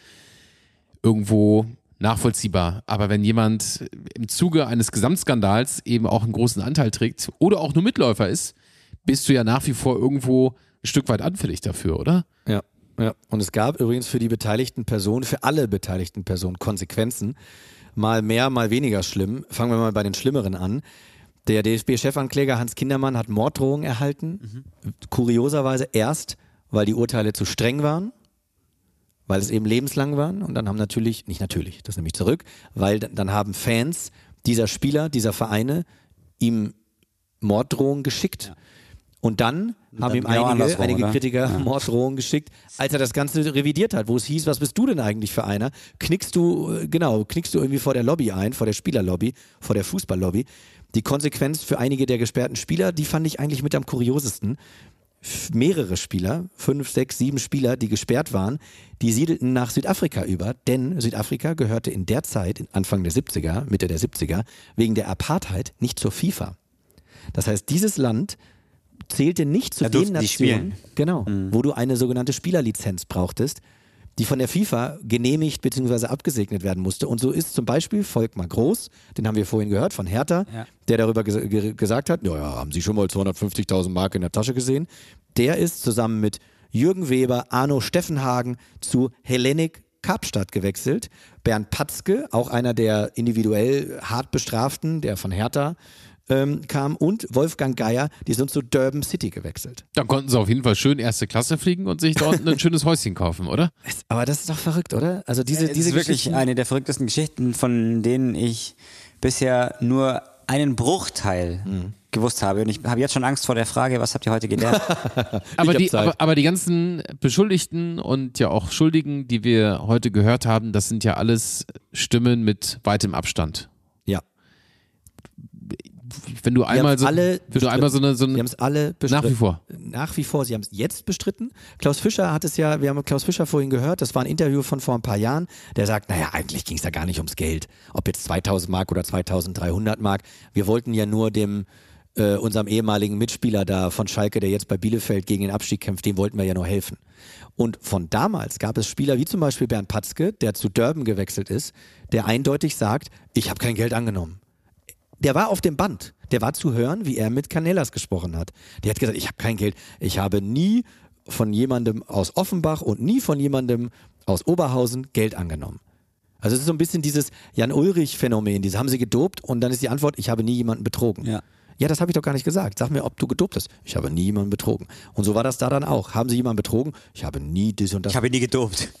irgendwo nachvollziehbar. Aber wenn jemand im Zuge eines Gesamtskandals eben auch einen großen Anteil trägt oder auch nur Mitläufer ist, bist du ja nach wie vor irgendwo ein Stück weit anfällig dafür, oder? Ja. Und es gab übrigens für alle beteiligten Personen Konsequenzen. Mal mehr, mal weniger schlimm. Fangen wir mal bei den Schlimmeren an. Der DFB-Chefankläger Hans Kindermann hat Morddrohungen erhalten. Kurioserweise erst, weil die Urteile zu streng waren, weil es eben lebenslang waren. Und dann haben das nehme ich zurück, weil dann haben Fans dieser Spieler, dieser Vereine ihm Morddrohungen geschickt. Ja. Und dann haben ihm einige Kritiker Morddrohungen geschickt, als er das Ganze revidiert hat, wo es hieß, was bist du denn eigentlich für einer? Knickst du irgendwie vor der Lobby ein, vor der Spielerlobby, vor der Fußballlobby. Die Konsequenz für einige der gesperrten Spieler, die fand ich eigentlich mit am kuriosesten. Mehrere Spieler, 5, 6, 7 Spieler, die gesperrt waren, die siedelten nach Südafrika über, denn Südafrika gehörte in der Zeit, Anfang der 70er, Mitte der 70er, wegen der Apartheid nicht zur FIFA. Das heißt, dieses Land zählte nicht zu den Nationen, wo du eine sogenannte Spielerlizenz brauchtest, die von der FIFA genehmigt bzw. abgesegnet werden musste. Und so ist zum Beispiel Volkmar Groß, den haben wir vorhin gehört, von Hertha, der darüber gesagt hat, haben Sie schon mal 250.000 Mark in der Tasche gesehen? Der ist zusammen mit Jürgen Weber, Arno Steffenhagen zu Hellenic Kapstadt gewechselt. Bernd Patzke, auch einer der individuell hart Bestraften, der von Hertha kam, und Wolfgang Geier, die sind zu Durban City gewechselt. Dann konnten sie auf jeden Fall schön 1. Klasse fliegen und sich dort ein schönes Häuschen kaufen, oder? Aber das ist doch verrückt, oder? Also diese ist wirklich eine der verrücktesten Geschichten, von denen ich bisher nur einen Bruchteil gewusst habe. Und ich habe jetzt schon Angst vor der Frage, was habt ihr heute gelernt? aber die ganzen Beschuldigten und ja auch Schuldigen, die wir heute gehört haben, das sind ja alles Stimmen mit weitem Abstand. Ja. Wenn du einmal so eine sie haben es alle bestritten. Nach wie vor, sie haben es jetzt bestritten. Klaus Fischer hat es ja, wir haben Klaus Fischer vorhin gehört, das war ein Interview von vor ein paar Jahren, der sagt, eigentlich ging es da gar nicht ums Geld, ob jetzt 2.000 Mark oder 2.300 Mark. Wir wollten ja nur unserem ehemaligen Mitspieler da von Schalke, der jetzt bei Bielefeld gegen den Abstieg kämpft, dem wollten wir ja nur helfen. Und von damals gab es Spieler wie zum Beispiel Bernd Patzke, der zu Durban gewechselt ist, der eindeutig sagt, ich habe kein Geld angenommen. Der war auf dem Band. Der war zu hören, wie er mit Canellas gesprochen hat. Der hat gesagt, ich habe kein Geld. Ich habe nie von jemandem aus Offenbach und nie von jemandem aus Oberhausen Geld angenommen. Also es ist so ein bisschen dieses Jan-Ulrich-Phänomen. Diese haben sie gedopt und dann ist die Antwort, ich habe nie jemanden betrogen. Ja. Ja, das habe ich doch gar nicht gesagt. Sag mir, ob du gedopt hast. Ich habe nie jemanden betrogen. Und so war das da dann auch. Haben Sie jemanden betrogen? Ich habe nie das und das. Ich habe nie gedopt.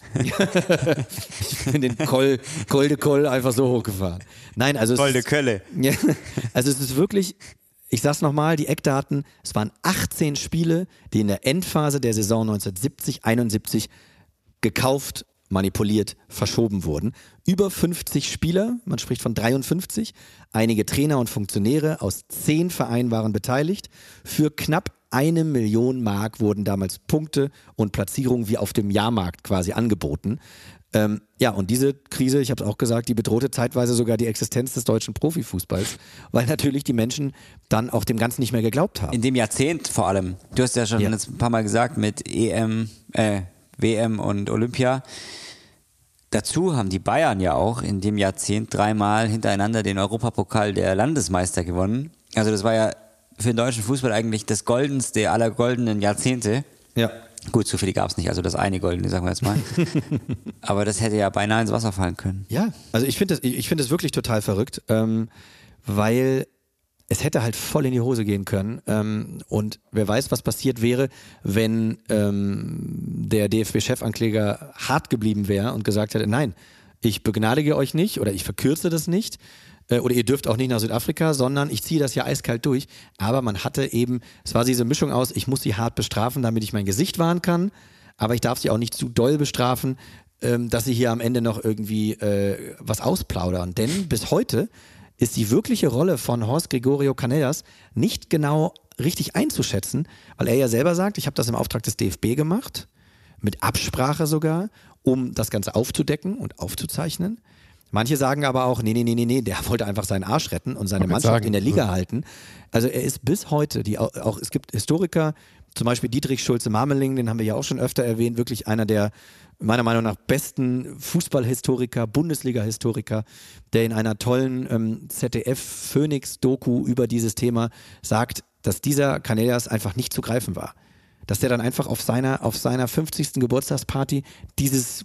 Ich bin den Col de Col einfach so hochgefahren. Nein, also Col de Kölle. Ja, also es ist wirklich, ich sag's nochmal, die Eckdaten, es waren 18 Spiele, die in der Endphase der Saison 1970-71 gekauft, manipuliert, verschoben wurden. Über 50 Spieler, man spricht von 53, einige Trainer und Funktionäre aus 10 Vereinen waren beteiligt. Für knapp 1 Million Mark wurden damals Punkte und Platzierungen wie auf dem Jahrmarkt quasi angeboten. Ja, und diese Krise, ich habe es auch gesagt, die bedrohte zeitweise sogar die Existenz des deutschen Profifußballs, weil natürlich die Menschen dann auch dem Ganzen nicht mehr geglaubt haben. In dem Jahrzehnt vor allem. Du hast ja schon jetzt ein paar Mal gesagt mit WM und Olympia. Dazu haben die Bayern ja auch in dem Jahrzehnt 3-mal hintereinander den Europapokal der Landesmeister gewonnen. Also das war ja für den deutschen Fußball eigentlich das goldenste aller goldenen Jahrzehnte. Ja. Gut, so viele gab es nicht, also das eine goldene, sagen wir jetzt mal. Aber das hätte ja beinahe ins Wasser fallen können. Ja, also ich finde das wirklich total verrückt, weil es hätte halt voll in die Hose gehen können. Und wer weiß, was passiert wäre, wenn der DFB-Chefankläger hart geblieben wäre und gesagt hätte, nein, ich begnadige euch nicht oder ich verkürze das nicht. Oder ihr dürft auch nicht nach Südafrika, sondern ich ziehe das ja eiskalt durch. Aber man hatte eben, es war diese Mischung aus, ich muss sie hart bestrafen, damit ich mein Gesicht wahren kann, aber ich darf sie auch nicht zu doll bestrafen, dass sie hier am Ende noch irgendwie was ausplaudern. Denn bis heute ist die wirkliche Rolle von Horst Gregorio Canellas nicht genau richtig einzuschätzen, weil er ja selber sagt, ich habe das im Auftrag des DFB gemacht, mit Absprache sogar, um das Ganze aufzudecken und aufzuzeichnen. Manche sagen aber auch, nee, der wollte einfach seinen Arsch retten und seine Mannschaft in der Liga halten. Also er ist bis heute, es gibt Historiker, zum Beispiel Dietrich Schulze-Marmeling, den haben wir ja auch schon öfter erwähnt, wirklich einer der meiner Meinung nach besten Fußballhistoriker, Bundesliga-Historiker, der in einer tollen ZDF-Phoenix-Doku über dieses Thema sagt, dass dieser Canellas einfach nicht zu greifen war. Dass der dann einfach auf seiner 50. Geburtstagsparty dieses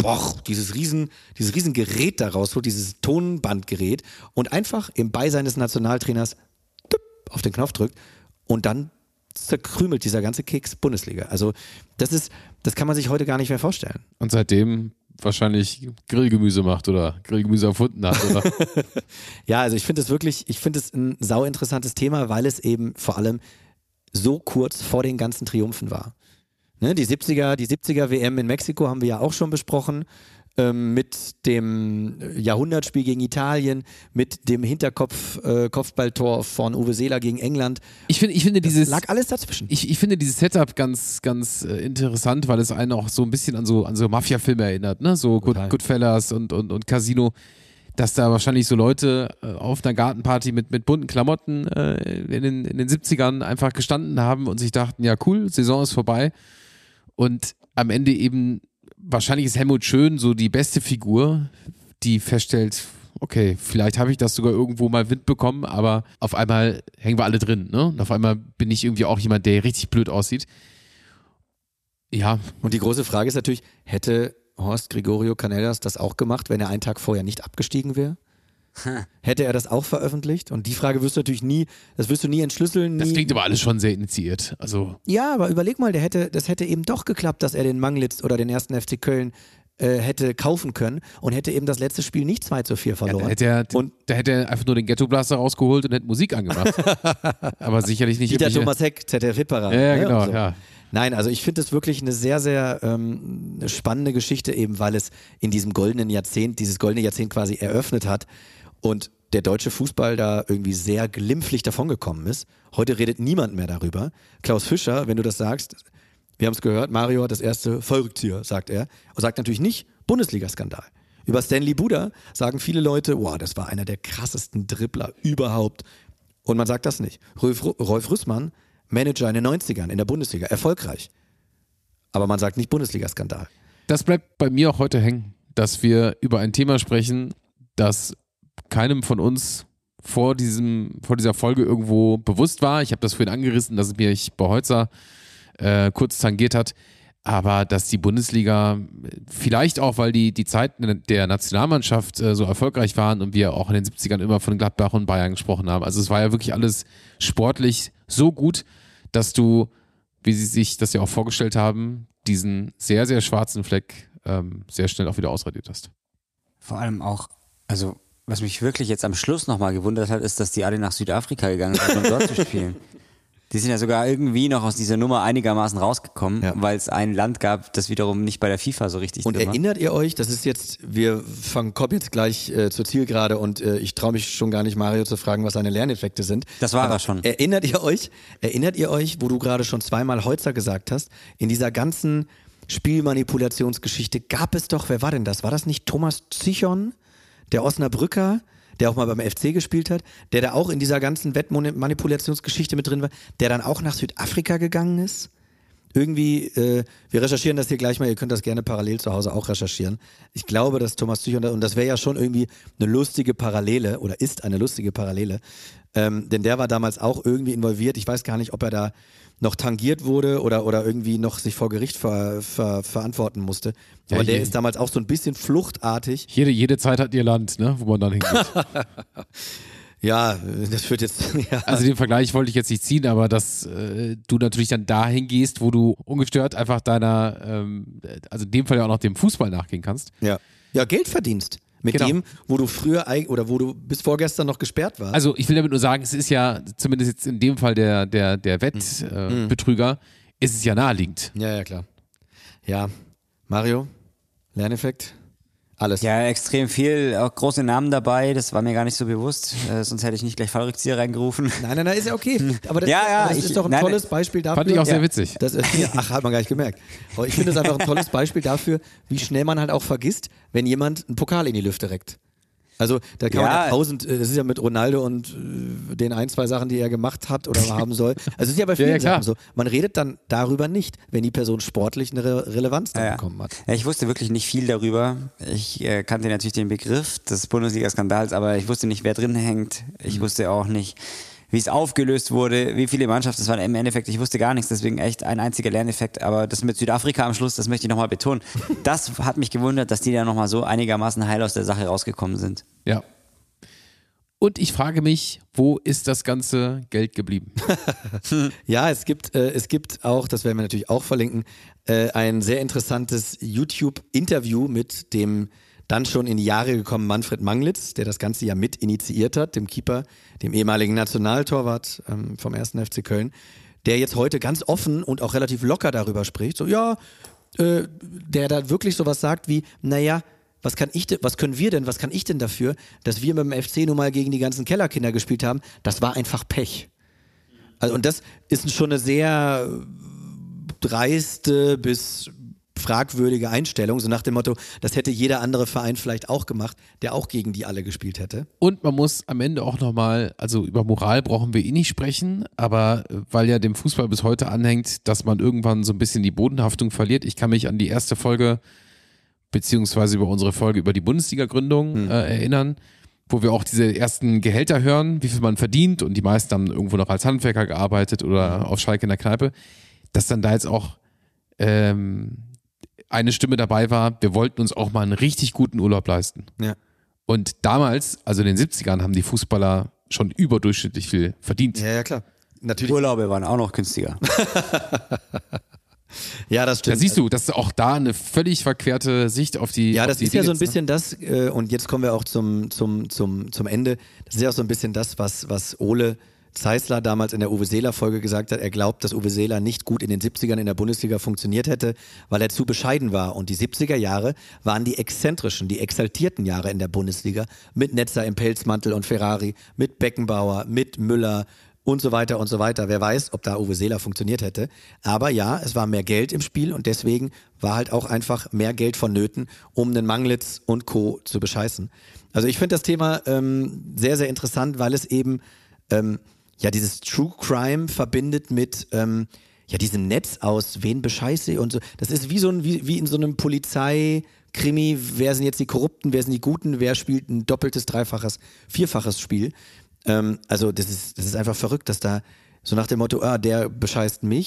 Riesengerät da rausholt, dieses Tonbandgerät und einfach im Beisein des Nationaltrainers auf den Knopf drückt und dann zerkrümelt dieser ganze Keks Bundesliga. Also das kann man sich heute gar nicht mehr vorstellen. Und seitdem wahrscheinlich Grillgemüse macht oder Grillgemüse erfunden hat, oder? Ja, also ich finde es ein sau interessantes Thema, weil es eben vor allem so kurz vor den ganzen Triumphen war. Ne, die 70er WM in Mexiko haben wir ja auch schon besprochen, mit dem Jahrhundertspiel gegen Italien, mit dem Kopfballtor von Uwe Seeler gegen England. Ich finde dieses lag alles dazwischen. Ich finde dieses Setup ganz, ganz interessant, weil es einen auch so ein bisschen an so Mafia-Filme erinnert, ne? So Goodfellas und Casino, dass da wahrscheinlich so Leute auf einer Gartenparty mit bunten Klamotten in den 70ern einfach gestanden haben und sich dachten, ja cool, Saison ist vorbei. Und am Ende eben, wahrscheinlich ist Helmut Schön so die beste Figur, die feststellt, okay, vielleicht habe ich das sogar irgendwo mal Wind bekommen, aber auf einmal hängen wir alle drin, ne? Und auf einmal bin ich irgendwie auch jemand, der richtig blöd aussieht. Ja. Und die große Frage ist natürlich, hätte Horst Gregorio Canellas das auch gemacht, wenn er einen Tag vorher nicht abgestiegen wäre? Hätte er das auch veröffentlicht? Und die Frage wirst du natürlich nie entschlüsseln. Das klingt aber alles schon sehr initiiert. Also ja, aber überleg mal, das hätte eben doch geklappt, dass er den Manglitz oder den 1. FC Köln hätte kaufen können und hätte eben das letzte Spiel nicht 2:4 verloren. Ja, da hätte er einfach nur den Ghetto-Blaster rausgeholt und hätte Musik angemacht. Aber sicherlich nicht. Dieter Thomas Heck, ZDF-Hitparade. Ja, genau, so. ja. Nein, also ich finde es wirklich eine sehr, sehr spannende Geschichte eben, weil es in diesem dieses goldene Jahrzehnt quasi eröffnet hat und der deutsche Fußball da irgendwie sehr glimpflich davongekommen ist. Heute redet niemand mehr darüber. Klaus Fischer, wenn du das sagst, wir haben es gehört, Mario hat das erste Fallrückzieher, sagt er. Und sagt natürlich nicht Bundesliga-Skandal. Über Stanley Buda sagen viele Leute, wow, das war einer der krassesten Dribbler überhaupt. Und man sagt das nicht. Rolf Rüssmann, Manager in den 90ern in der Bundesliga, erfolgreich. Aber man sagt nicht Bundesliga-Skandal. Das bleibt bei mir auch heute hängen, dass wir über ein Thema sprechen, das keinem von uns vor dieser Folge irgendwo bewusst war. Ich habe das vorhin angerissen, dass es mich bei Heutzer kurz tangiert hat. Aber dass die Bundesliga, vielleicht auch, weil die Zeiten der Nationalmannschaft so erfolgreich waren und wir auch in den 70ern immer von Gladbach und Bayern gesprochen haben. Also es war ja wirklich alles sportlich so gut, dass du, wie sie sich das ja auch vorgestellt haben, diesen sehr, sehr schwarzen Fleck sehr schnell auch wieder ausradiert hast. Vor allem auch, also was mich wirklich jetzt am Schluss nochmal gewundert hat, ist, dass die alle nach Südafrika gegangen sind, um dort zu spielen. Die sind ja sogar irgendwie noch aus dieser Nummer einigermaßen rausgekommen, weil es ein Land gab, das wiederum nicht bei der FIFA so richtig Und drin war. erinnert ihr euch, das ist jetzt, kommen jetzt gleich zur Zielgerade und ich traue mich schon gar nicht, Mario zu fragen, was seine Lerneffekte sind. Das war er schon. Erinnert ihr euch, wo du gerade schon zweimal Holzer gesagt hast, in dieser ganzen Spielmanipulationsgeschichte gab es doch, wer war denn das? War das nicht Thomas Zichon, der Osnabrücker, der auch mal beim FC gespielt hat, der da auch in dieser ganzen Wettmanipulationsgeschichte mit drin war, der dann auch nach Südafrika gegangen ist? Irgendwie, wir recherchieren das hier gleich mal, ihr könnt das gerne parallel zu Hause auch recherchieren. Ich glaube, dass Thomas Zichon, und das wäre ja schon irgendwie eine lustige Parallele, oder ist eine lustige Parallele, denn der war damals auch irgendwie involviert. Ich weiß gar nicht, ob er da noch tangiert wurde oder irgendwie noch sich vor Gericht verantworten musste. Aber der ist damals auch so ein bisschen fluchtartig. Jede Zeit hat ihr Land, ne, wo man dann hingeht. Ja, das führt jetzt... Ja. Also den Vergleich wollte ich jetzt nicht ziehen, aber dass du natürlich dann dahin gehst, wo du ungestört einfach deiner, also in dem Fall ja auch noch dem Fußball nachgehen kannst. Ja, Geld verdienst. Mit dem, wo du früher oder wo du bis vorgestern noch gesperrt warst. Also ich will damit nur sagen, es ist ja, zumindest jetzt in dem Fall der Wettbetrüger, ist es ja naheliegend. Ja, klar. Ja, Mario, Lerneffekt, alles. Ja, extrem viel, auch große Namen dabei, das war mir gar nicht so bewusst, sonst hätte ich nicht gleich Fallrückzieher reingerufen. Nein, ist ja okay. Aber das, das ist doch ein tolles Beispiel dafür. Fand ich auch sehr witzig. Hat man gar nicht gemerkt. Aber ich finde es einfach ein tolles Beispiel dafür, wie schnell man halt auch vergisst, wenn jemand einen Pokal in die Lüfte reckt. Also da kann man das ist ja mit Ronaldo und den 1, 2 Sachen, die er gemacht hat oder haben soll. Also es ist ja bei vielen Sachen so. Man redet dann darüber nicht, wenn die Person sportlich eine Relevanz bekommen hat. Ja, ich wusste wirklich nicht viel darüber. Ich kannte natürlich den Begriff des Bundesliga-Skandals, aber ich wusste nicht, wer drin hängt. Ich wusste auch nicht, wie es aufgelöst wurde, wie viele Mannschaften es waren. Im Endeffekt, ich wusste gar nichts, deswegen echt ein einziger Lerneffekt. Aber das mit Südafrika am Schluss, das möchte ich nochmal betonen. Das hat mich gewundert, dass die da nochmal so einigermaßen heil aus der Sache rausgekommen sind. Ja. Und ich frage mich, wo ist das ganze Geld geblieben? Ja, es gibt auch, das werden wir natürlich auch verlinken, ein sehr interessantes YouTube-Interview mit dem dann schon in die Jahre gekommen Manfred Manglitz, der das Ganze ja mit initiiert hat, dem Keeper, dem ehemaligen Nationaltorwart vom 1. FC Köln, der jetzt heute ganz offen und auch relativ locker darüber spricht, so der da wirklich sowas sagt wie, naja, was kann ich denn dafür, dass wir mit dem FC nun mal gegen die ganzen Kellerkinder gespielt haben, das war einfach Pech. Also, und das ist schon eine sehr dreiste bis fragwürdige Einstellung, so nach dem Motto, das hätte jeder andere Verein vielleicht auch gemacht, der auch gegen die alle gespielt hätte. Und man muss am Ende auch nochmal, also über Moral brauchen wir nicht sprechen, aber weil ja dem Fußball bis heute anhängt, dass man irgendwann so ein bisschen die Bodenhaftung verliert. Ich kann mich an die erste Folge, beziehungsweise über unsere Folge über die Bundesliga-Gründung erinnern, wo wir auch diese ersten Gehälter hören, wie viel man verdient, und die meisten haben irgendwo noch als Handwerker gearbeitet oder auf Schalke in der Kneipe, dass dann da jetzt auch eine Stimme dabei war, wir wollten uns auch mal einen richtig guten Urlaub leisten. Ja. Und damals, also in den 70ern, haben die Fußballer schon überdurchschnittlich viel verdient. Ja, klar. Natürlich. Urlaube waren auch noch günstiger. Ja, das stimmt. Da siehst du, das ist auch da eine völlig verquerte Sicht auf die. Ja, auf das die ist ja so ein Dinge, bisschen das, und jetzt kommen wir auch zum Ende. Das ist ja auch so ein bisschen das, was Ole Zeisler damals in der Uwe Seeler-Folge gesagt hat. Er glaubt, dass Uwe Seeler nicht gut in den 70ern in der Bundesliga funktioniert hätte, weil er zu bescheiden war. Und die 70er Jahre waren die exzentrischen, die exaltierten Jahre in der Bundesliga mit Netzer im Pelzmantel und Ferrari, mit Beckenbauer, mit Müller und so weiter und so weiter. Wer weiß, ob da Uwe Seeler funktioniert hätte. Aber ja, es war mehr Geld im Spiel und deswegen war halt auch einfach mehr Geld vonnöten, um einen Manglitz und Co. zu bescheißen. Also ich finde das Thema sehr, sehr interessant, weil es eben dieses True Crime verbindet mit diesem Netz aus, wen bescheiße und so. Das ist wie in so einem Polizei-Krimi, wer sind jetzt die Korrupten, wer sind die Guten, wer spielt ein doppeltes, dreifaches, vierfaches Spiel. Also das ist einfach verrückt, dass da so nach dem Motto, der bescheißt mich,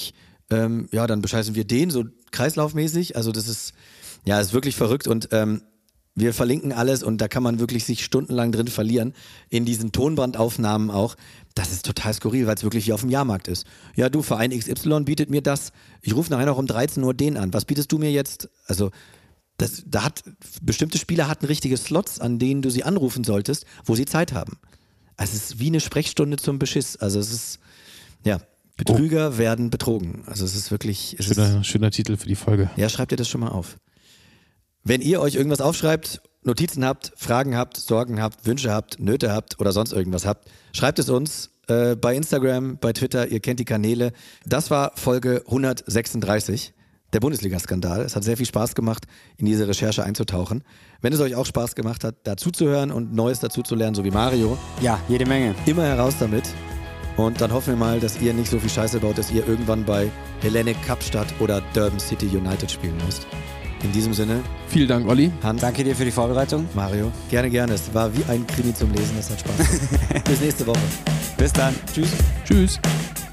dann bescheißen wir den, so kreislaufmäßig. Also das ist wirklich verrückt und wir verlinken alles und da kann man wirklich sich stundenlang drin verlieren, in diesen Tonbandaufnahmen auch. Das ist total skurril, weil es wirklich wie auf dem Jahrmarkt ist. Ja, du, Verein XY bietet mir das. Ich rufe nachher noch um 13 Uhr den an. Was bietest du mir jetzt? Also bestimmte Spieler hatten richtige Slots, an denen du sie anrufen solltest, wo sie Zeit haben. Also es ist wie eine Sprechstunde zum Beschiss. Also es ist, Betrüger werden betrogen. Also es ist wirklich... Schöner Titel für die Folge. Ja, schreibt ihr das schon mal auf. Wenn ihr euch irgendwas aufschreibt, Notizen habt, Fragen habt, Sorgen habt, Wünsche habt, Nöte habt oder sonst irgendwas habt, schreibt es uns bei Instagram, bei Twitter, ihr kennt die Kanäle. Das war Folge 136, der Bundesliga-Skandal. Es hat sehr viel Spaß gemacht, in diese Recherche einzutauchen. Wenn es euch auch Spaß gemacht hat, dazu zu hören und Neues dazu zu lernen, so wie Mario. Ja, jede Menge. Immer heraus damit. Und dann hoffen wir mal, dass ihr nicht so viel Scheiße baut, dass ihr irgendwann bei Hellenic Kapstadt oder Durban City United spielen müsst. In diesem Sinne. Vielen Dank, Olli. Hans. Danke dir für die Vorbereitung. Mario. Gerne. Es war wie ein Krimi zum Lesen. Das hat Spaß gemacht. Bis nächste Woche. Bis dann. Tschüss. Tschüss.